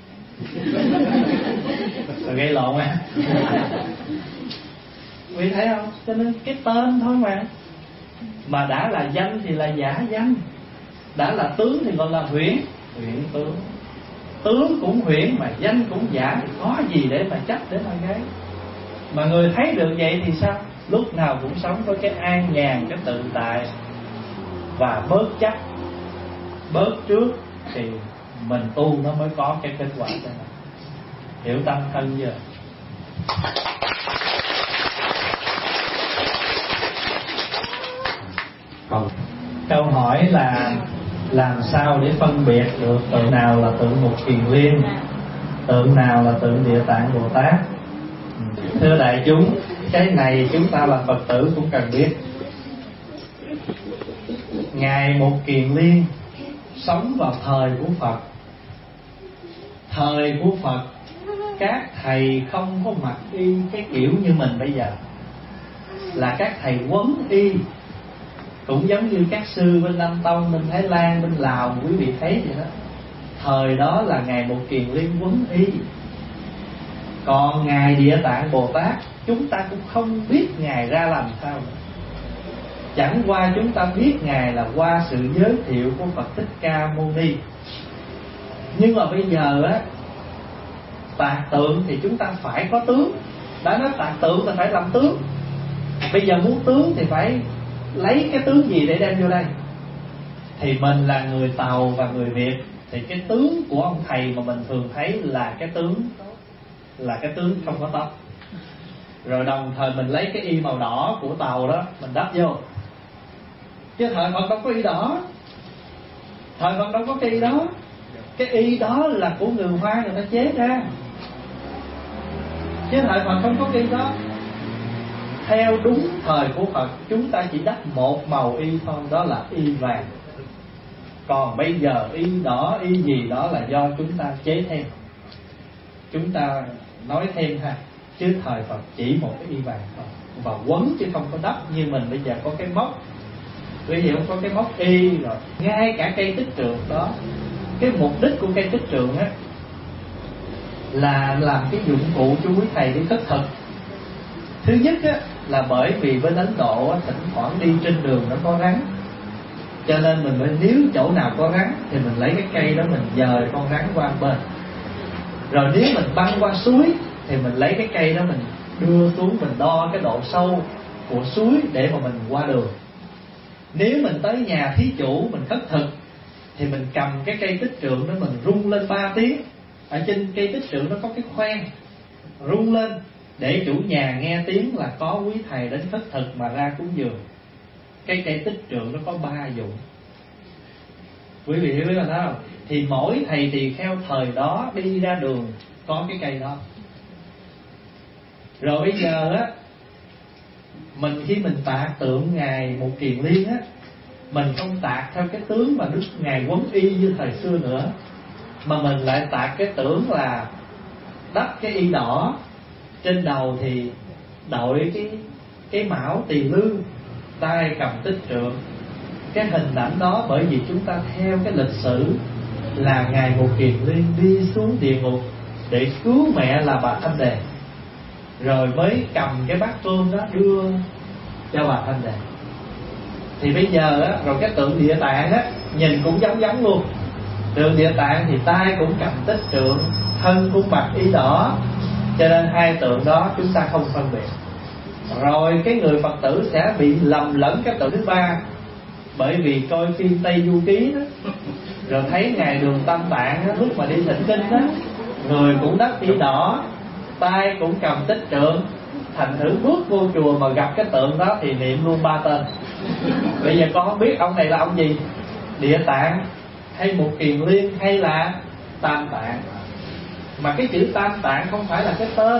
Rồi gây lộn à. Quý vị thấy không? Cho nên cái tên thôi mà. Mà đã là danh thì là giả danh, đã là tướng thì gọi là huyễn, huyễn tướng. Tướng cũng huyễn mà danh cũng giả, thì có gì để mà chấp để mà gây. Mà người thấy được vậy thì sao? Lúc nào cũng sống với cái an nhàn, cái tự tại, và bớt chấp, bớt trước thì mình tu nó mới có cái kết quả cho nó. Hiểu tâm thân chưa? Không. Câu hỏi là làm sao để phân biệt được tượng nào là tượng Mục Kiền Liên, tượng nào là tượng Địa Tạng Bồ Tát? Thưa đại chúng, cái này chúng ta là Phật tử cũng cần biết. Ngài Mục Kiền Liên sống vào thời của Phật. Thời của Phật, các thầy không có mặc y cái kiểu như mình bây giờ, là các thầy quấn y, cũng giống như các sư bên Nam Tông, bên Thái Lan, bên Lào, quý vị thấy vậy đó. Thời đó là Ngài Mục Kiền Liên quấn y. Còn Ngài Địa Tạng Bồ Tát, chúng ta cũng không biết Ngài ra làm sao nữa. Chẳng qua chúng ta biết Ngài là qua sự giới thiệu của Phật Thích Ca Mâu Ni. Nhưng mà bây giờ á, tạc tượng thì chúng ta phải có tướng. Đã nói tạc tượng là phải làm tướng. Bây giờ muốn tướng thì phải lấy cái tướng gì để đem vô đây? Thì mình là người Tàu và người Việt, thì cái tướng của ông thầy mà mình thường thấy là cái tướng Là cái tướng không có tóc. Rồi đồng thời mình lấy cái y màu đỏ của Tàu đó mình đắp vô. Chứ thời Phật đâu có y đỏ. Thời Phật đâu có cái y đó. Cái y đó là của người Hoa người ta chế ra. Chứ thời Phật không có cái y đó. Theo đúng thời của Phật, chúng ta chỉ đắp một màu y thôi, đó là y vàng. Còn bây giờ y đỏ, y gì đó là do chúng ta chế thêm. Chúng ta nói thêm ha. Chứ thời Phật chỉ một cái y vàng thôi, và quấn chứ không có đắp như mình bây giờ có cái móc. Quý vị không có cái móc y rồi. Ngay cả cây tích trượng đó, cái mục đích của cây tích trượng á là làm cái dụng cụ cho quý thầy đi khất thực. Thứ nhất á là bởi vì bên Ấn Độ á, thỉnh thoảng đi trên đường nó có rắn, cho nên mình mới níu chỗ nào có rắn thì mình lấy cái cây đó mình dời con rắn qua bên. Rồi nếu mình băng qua suối thì mình lấy cái cây đó mình đưa xuống, mình đo cái độ sâu của suối để mà mình qua đường. Nếu mình tới nhà thí chủ mình khất thực thì mình cầm cái cây tích trượng đó mình rung lên ba tiếng. Ở trên cây tích trượng nó có cái khoen, rung lên để chủ nhà nghe tiếng là có quý thầy đến khất thực mà ra cúng dường. Cái cây tích trượng nó có ba dụng. Quý vị hiểu là sao? Thì mỗi thầy tỳ kheo thời đó đi ra đường có cái cây đó. Rồi bây giờ á, mình khi mình tạc tượng Ngài Một Kiền Liên á, mình không tạc theo cái tướng mà Đức Ngài quấn y như thời xưa nữa, mà mình lại tạc cái tưởng là đắp cái y đỏ, trên đầu thì đội cái cái mão tỳ lư, tay cầm tích trượng. Cái hình ảnh đó bởi vì chúng ta theo cái lịch sử là Ngài Một Kiền Liên đi xuống địa ngục để cứu mẹ là bà Thanh Đề, rồi mới cầm cái bát cơm đó đưa cho bà Thanh Đề. Thì bây giờ á, rồi cái tượng Địa Tạng á nhìn cũng giống giống luôn. Tượng Địa Tạng thì tay cũng cầm tích trượng, thân cũng mặc y đỏ, cho nên hai tượng đó chúng ta không phân biệt. Rồi cái người Phật tử sẽ bị lầm lẫn cái tượng thứ ba, bởi vì coi phim Tây Du Ký đó, rồi thấy Ngài Đường Tam Tạng đó, lúc mà đi thỉnh kinh đó, người cũng đắp y đỏ, tay cũng cầm tích trượng, thành thử bước vô chùa mà gặp cái tượng đó thì niệm luôn ba tên. Bây giờ con không biết ông này là ông gì, Địa Tạng hay Một Kiền Liên hay là Tam Tạng. Mà cái chữ Tam Tạng không phải là cái tên.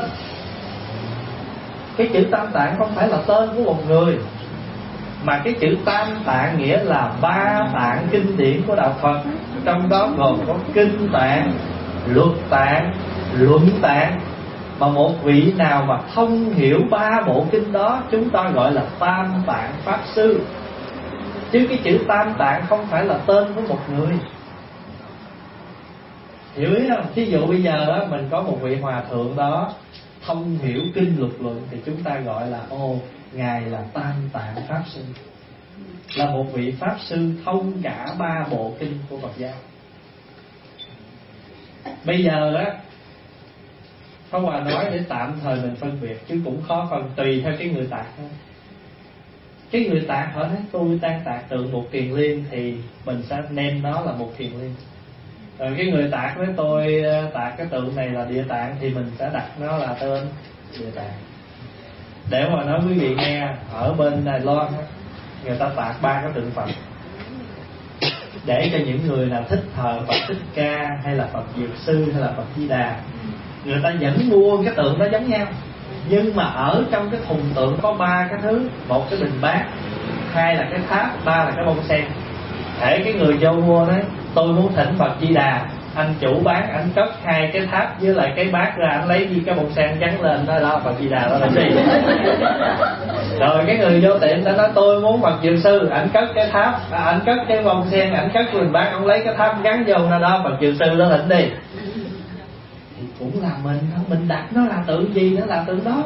Cái chữ Tam Tạng không phải là tên của một người, mà cái chữ Tam Tạng nghĩa là ba tạng kinh điển của đạo Phật. Trong đó gồm có kinh tạng, luật tạng, luận tạng. Mà một vị nào mà thông hiểu ba bộ kinh đó, chúng ta gọi là Tam Tạng Pháp Sư. Chứ cái chữ Tam Tạng không phải là tên của một người. Hiểu ý không? Thí dụ bây giờ đó, mình có một vị hòa thượng đó thông hiểu kinh luật luận thì chúng ta gọi là ô, Ngài là Tam Tạng Pháp Sư, là một vị Pháp Sư thông cả ba bộ kinh của Phật giáo. Bây giờ á, Pháp Hòa nói để tạm thời mình phân biệt, chứ cũng khó phân, tùy theo cái người tạc thôi. Cái người tạc hỏi thấy tôi đang tạc tượng Một Kiền Liên thì mình sẽ name nó là Một Kiền Liên. Rồi cái người tạc với tôi tạc cái tượng này là Địa Tạng thì mình sẽ đặt nó là tên Địa Tạng. Để mà nói quý vị nghe, ở bên Đài Loan người ta tạc ba cái tượng Phật để cho những người nào thích thờ Phật Thích Ca hay là Phật Diệu Sư hay là Phật Di Đà, người ta vẫn mua cái tượng đó giống nhau, nhưng mà ở trong cái thùng tượng có ba cái thứ: một cái bình bát, hai là cái tháp, ba là cái bông sen. Thể cái người vô mua đấy, tôi muốn thỉnh Phật Di Đà, anh chủ bán anh cất hai cái tháp với lại cái bát ra, anh lấy đi cái bông sen gắn lên đó, đó Phật Di Đà đó là gì. Rồi cái người vô tiệm đã nói tôi muốn Phật Diệu Sư, anh cất cái tháp, à, anh cất cái bông sen, anh cất cái bình bát, ông lấy cái tháp gắn vô đó, đó Phật Diệu Sư đó thỉnh đi. cũng là mình thôi, mình đặt nó là tượng gì nó là tượng đó.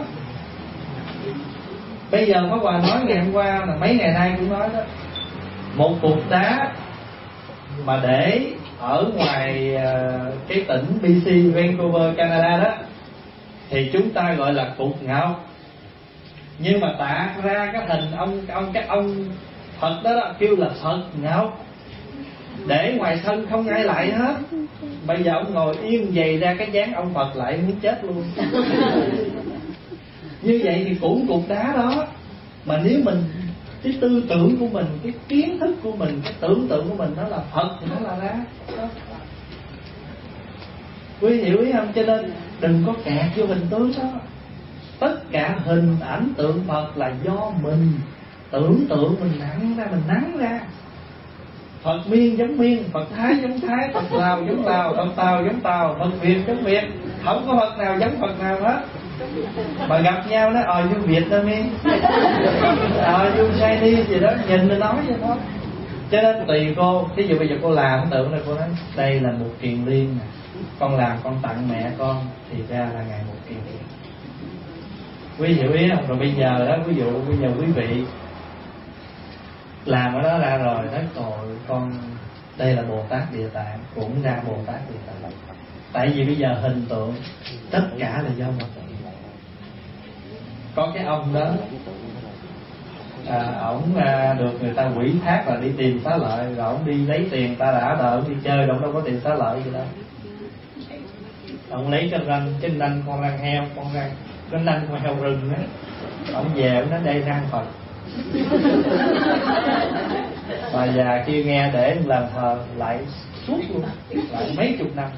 Bây giờ Pháp Hòa nói ngày hôm qua là mấy ngày nay cũng nói đó, một cục đá mà để ở ngoài uh, cái tỉnh bê xê Vancouver Canada đó thì chúng ta gọi là cục ngọc. Nhưng mà tạ ra cái hình ông ông cái ông Phật đó, đó kêu là Phật ngọc, để ngoài sân không ai lại hết. Bây giờ ông ngồi yên vậy ra cái dáng ông Phật lại muốn chết luôn. Như vậy thì cũng cục đá đó. Mà nếu mình cái tư tưởng của mình, cái kiến thức của mình, cái tưởng tượng của mình nó là Phật thì nó là đá đó. Quý hiểu ý không? Cho nên đừng có kẹt vô hình tướng đó. Tất cả hình ảnh tượng Phật là do mình tưởng tượng, mình nặng ra, mình nắng ra. Phật Miên giống Miên, Phật Thái giống Thái, Phật Lào giống Lào, Phật Tàu giống Tàu, Phật Việt giống Việt. Không có Phật nào giống Phật nào hết. Mà gặp nhau nó ờ như Việt Nam Miên, ờ như Chinese gì đó, nhìn nó nói vậy thôi. Cho nên tùy cô. Ví dụ bây giờ cô làm tượng này, cô nói đây là một kiền liên nè, con làm con tặng mẹ con thì ra là ngày một kiền liên. Quý hiểu ý không? Rồi bây giờ đó, ví dụ bây giờ quý vị làm ở đó ra rồi, nói rồi con đây là Bồ Tát Địa Tạng, cũng ra Bồ Tát Địa Tạng. Tại vì bây giờ hình tượng tất cả là do mình. Có cái ông đó à, ổng à, được người ta quỷ thác là đi tìm xá lợi, rồi ổng đi lấy tiền ta đã đợi ổng đi chơi, ổng đâu có tiền xá lợi gì đâu. Ông lấy cái răng, cái nanh con răng heo, con răng cái nanh con heo rừng á, ông về ông nói đây răng Phật. Bà già kia nghe để làm thờ lại suốt luôn, lại mấy chục năm.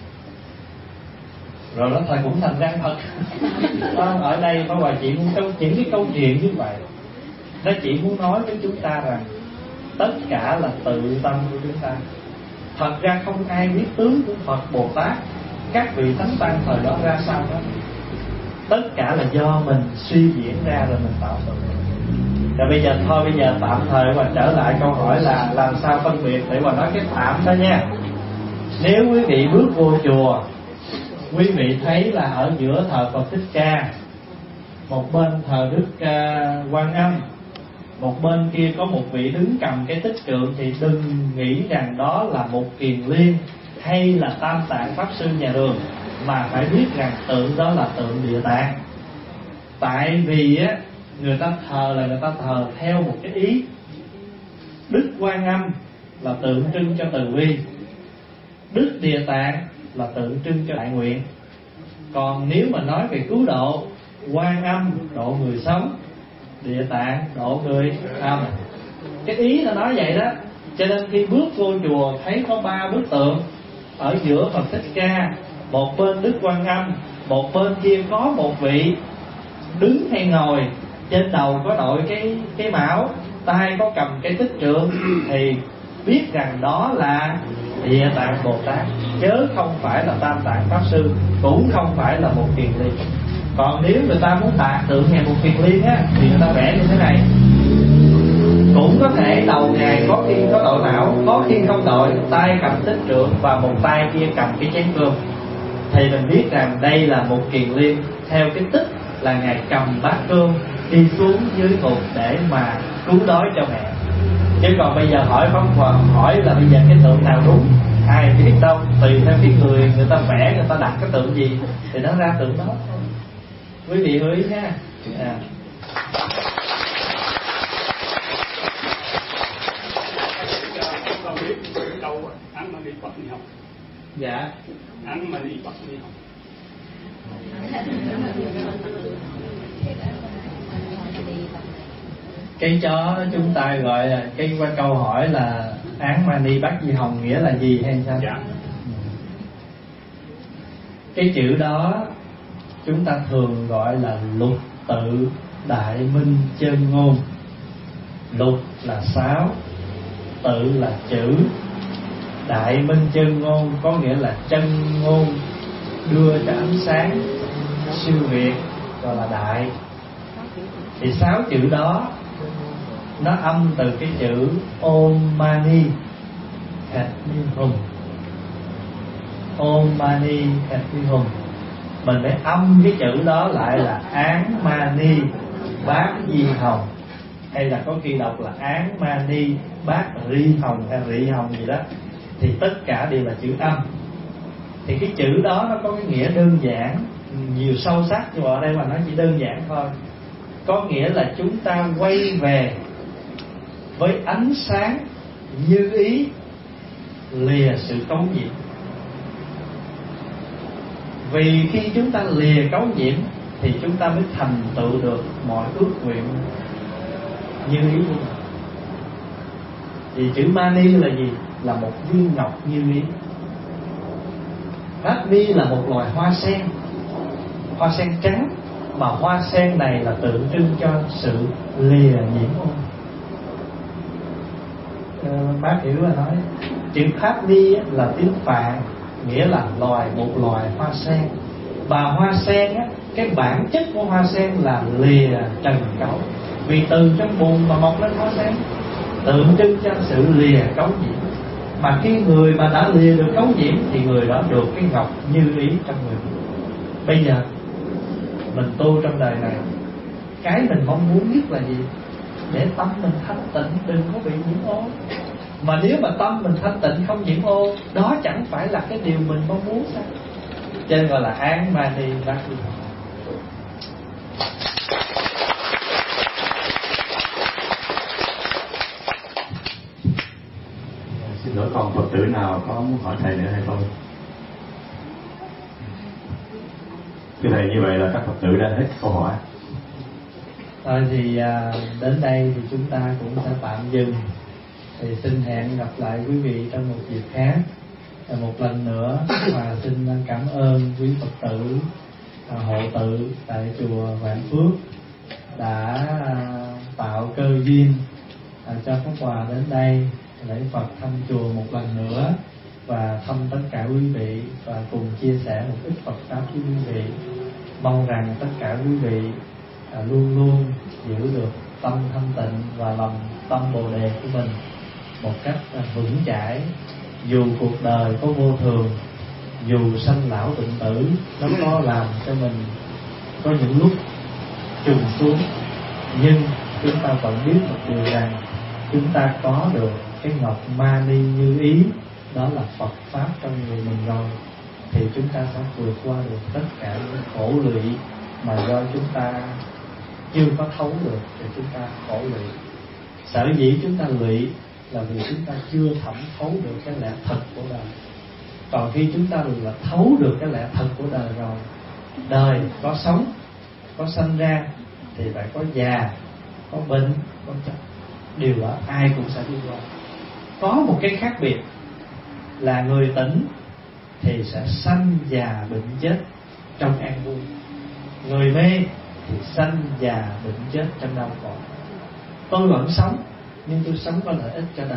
Rồi nó thời cũng thành răng Phật. Ở đây Pháp Hòa chị muốn câu những cái câu chuyện như vậy, nó chỉ muốn nói với chúng ta rằng tất cả là tự tâm của chúng ta. Thật ra không ai biết tướng của Phật Bồ Tát, các vị thánh tăng thời đó ra sao đó. Tất cả là do mình suy diễn ra rồi mình tạo tượng. Rồi bây giờ thôi, bây giờ tạm thời và trở lại câu hỏi là làm sao phân biệt, để mà nói cái tạm thôi nha. Nếu quý vị bước vô chùa, quý vị thấy là ở giữa thờ Phật Thích Ca, một bên thờ Đức uh, Quan Âm, một bên kia có một vị đứng cầm cái tích trượng, thì đừng nghĩ rằng đó là một kiền liên hay là Tam Tạng Pháp Sư nhà Đường, mà phải biết rằng tượng đó là tượng Địa Tạng. Tại vì á, người ta thờ là người ta thờ theo một cái ý. Đức Quan Âm là tượng trưng cho từ bi, Đức Địa Tạng là tượng trưng cho đại nguyện. Còn nếu mà nói về cứu độ, Quan Âm độ người sống, Địa Tạng độ người âm. Cái ý là nói vậy đó. Cho nên khi bước vô chùa thấy có ba bức tượng, ở giữa Phật Thích Ca, một bên Đức Quan Âm, một bên kia có một vị đứng hay ngồi, trên đầu có đội cái cái mão, tay có cầm cái tích trượng, thì biết rằng đó là Địa Tạng Bồ Tát, chớ không phải là Tam Tạng Pháp Sư, cũng không phải là một kiền liên. Còn nếu người ta muốn tạc tượng ngày một kiền liên á, thì người ta vẽ như thế này. Cũng có thể đầu ngày có khi có đội mão, có khi không đội, tay cầm tích trượng và một tay kia cầm cái chén cơm, thì mình biết rằng đây là một kiền liên, theo cái tích là ngài cầm bát cơm đi xuống dưới vực để mà cứu đói cho mẹ. Chứ còn bây giờ hỏi Pháp Hòa, hỏi là bây giờ cái tượng nào đúng, ai biết đâu, tùy theo cái người người ta vẽ, người ta đặt cái tượng gì thì nó ra tượng đó. Quý vị lưu ý nha. À. Ăn mà đi Phật đi học. Dạ. Ăn mà đi Phật đi học. Cái chó chúng ta gọi là cái qua câu hỏi là án mani bắt di hồng nghĩa là gì hay sao? Dạ. Cái chữ đó chúng ta thường gọi là lục tự đại minh chân ngôn. Lục là sáu, tự là chữ, đại minh chân ngôn có nghĩa là chân ngôn đưa cho ánh sáng siêu việt, gọi là đại. Thì sáu chữ đó nó âm từ cái chữ Om Mani Padme Hum. Om Mani Padme Hum mình mới âm cái chữ đó lại là Án Mani Bát Di Hồng, hay là có khi đọc là Án Mani Bát Ri Hồng hay Ri Hồng gì đó, thì tất cả đều là chữ âm. Thì cái chữ đó nó có cái nghĩa đơn giản, nhiều sâu sắc, nhưng mà ở đây mà nó chỉ đơn giản thôi. Có nghĩa là chúng ta quay về với ánh sáng như ý, lìa sự cấu nhiễm. Vì khi chúng ta lìa cấu nhiễm thì chúng ta mới thành tựu được mọi ước nguyện như ý của mình. Vì chữ Mani là gì? Là một viên ngọc như ý. Mani là một loài hoa sen, hoa sen trắng, mà hoa sen này là tượng trưng cho sự lìa nhiễm ô. Ờ, bác hiểu là nói chữ Mani là tiếng Phạn, nghĩa là loài, một loài hoa sen. Và hoa sen á, cái bản chất của hoa sen là lìa trần cấu. Vì từ trong bùn mà mọc lên hoa sen, tượng trưng cho sự lìa cấu nhiễm. Mà khi người mà đã lìa được cấu nhiễm thì người đó được cái ngọc như ý trong người. Bây giờ mình tu trong đời này, cái mình mong muốn nhất là gì? Để tâm mình thanh tịnh, đừng có bị nhiễm ô. Mà nếu mà tâm mình thanh tịnh không nhiễm ô, đó chẳng phải là cái điều mình mong muốn sao? Cho nên gọi là Án Mani Bát Di Hồng. Xin lỗi, còn Phật tử nào có muốn hỏi thầy nữa hay không? Thưa thầy, như vậy là các Phật tử đã hết câu hỏi. Thôi thì à, đến đây thì chúng ta cũng sẽ tạm dừng. Thì xin hẹn gặp lại quý vị trong một dịp khác. Và một lần nữa và xin cảm ơn quý Phật tử à, hộ tự tại chùa Vạn Phước đã à, tạo cơ duyên à, cho Pháp Hòa đến đây lễ Phật thăm chùa một lần nữa, và thăm tất cả quý vị và cùng chia sẻ một ít Phật pháp với quý vị. Mong rằng tất cả quý vị à, luôn luôn giữ được tâm thanh tịnh và lòng tâm bồ đề của mình một cách à, vững chãi. Dù cuộc đời có vô thường, dù sanh lão bệnh tử nó có làm cho mình có những lúc trùng xuống, nhưng chúng ta vẫn biết một điều rằng chúng ta có được cái ngọc Mani như ý, đó là Phật pháp trong người mình rồi, thì chúng ta sẽ vượt qua được tất cả những khổ lụy mà do chúng ta chưa có thấu được thì chúng ta khổ lụy. Sở dĩ chúng ta lụy là vì chúng ta chưa thẩm thấu được cái lẽ thật của đời. Còn khi chúng ta là thấu được cái lẽ thật của đời rồi, đời có sống, có sanh ra thì phải có già, có bệnh, có chết. Điều đó ai cũng sẽ đi qua. Có một cái khác biệt là người tỉnh thì sẽ sanh già bệnh chết trong an vui, người mê thì sanh già bệnh chết trong đau khổ. Tôi vẫn sống nhưng tôi sống có lợi ích cho đời.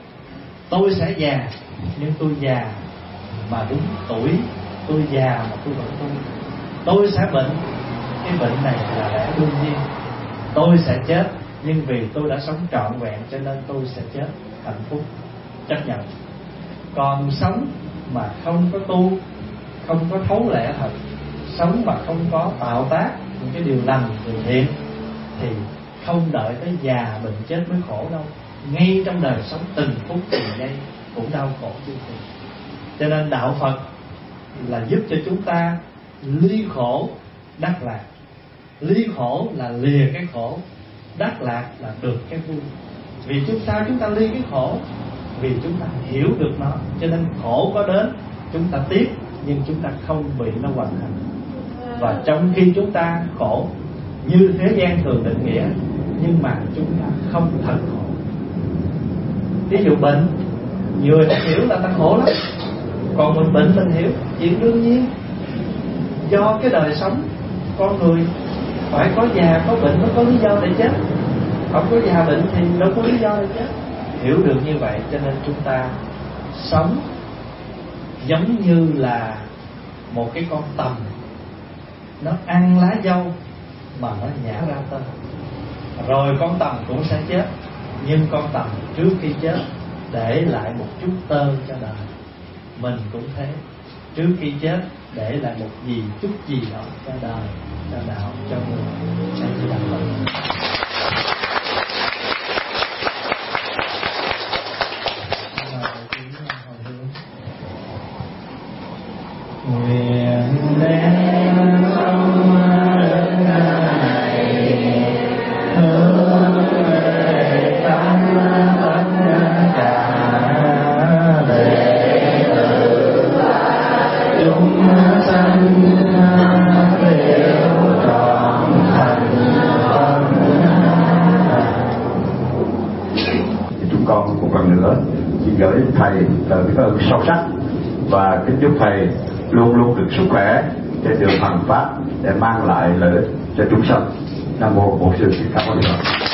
Tôi sẽ già nhưng tôi già mà đúng tuổi, tôi già mà tôi vẫn tu. Tôi sẽ bệnh, cái bệnh này là lẽ đương nhiên. Tôi sẽ chết nhưng vì tôi đã sống trọn vẹn cho nên tôi sẽ chết hạnh phúc, chấp nhận. Còn sống mà không có tu, không có thấu lẽ thật, sống mà không có tạo tác những cái điều lành, điều thiện, thì không đợi tới già bệnh chết mới khổ đâu. Ngay trong đời sống từng phút từng giây cũng đau khổ như thế. Cho nên đạo Phật là giúp cho chúng ta ly khổ đắc lạc. Ly khổ là lìa cái khổ, đắc lạc là được cái vui. Vì chúng ta chúng ta ly cái khổ, vì chúng ta hiểu được nó, cho nên khổ có đến chúng ta tiếc nhưng chúng ta không bị nó hoành hành. Và trong khi chúng ta khổ như thế gian thường định nghĩa, nhưng mà chúng ta không thật khổ. Ví dụ bệnh, nhiều người ta hiểu là ta khổ lắm, còn mình bệnh mình hiểu chuyện đương nhiên. Do cái đời sống con người phải có già có bệnh mới có lý do để chết, không có già bệnh thì đâu có lý do để chết. Hiểu được như vậy cho nên chúng ta sống giống như là một cái con tầm, nó ăn lá dâu mà nó nhả ra tơ. Rồi con tầm cũng sẽ chết, nhưng con tầm trước khi chết để lại một chút tơ cho đời. Mình cũng thế. trước khi chết để lại một gì chút gì đó cho đời, cho đạo, cho người, cho sự đạo Phật. Nguyện đem sông đất này hướng về tâm tất cả đệ tử và chúng sanh đều trọn thành Phật. Chúng con một lần nữa xin gửi thầy lời biết ơn sâu sắc và kính chúc thầy luôn luôn được sức khỏe trên đường hành pháp để mang lại lợi ích cho chúng sanh. Nam mô Bổn Sư Thích Ca Mâu Ni Phật.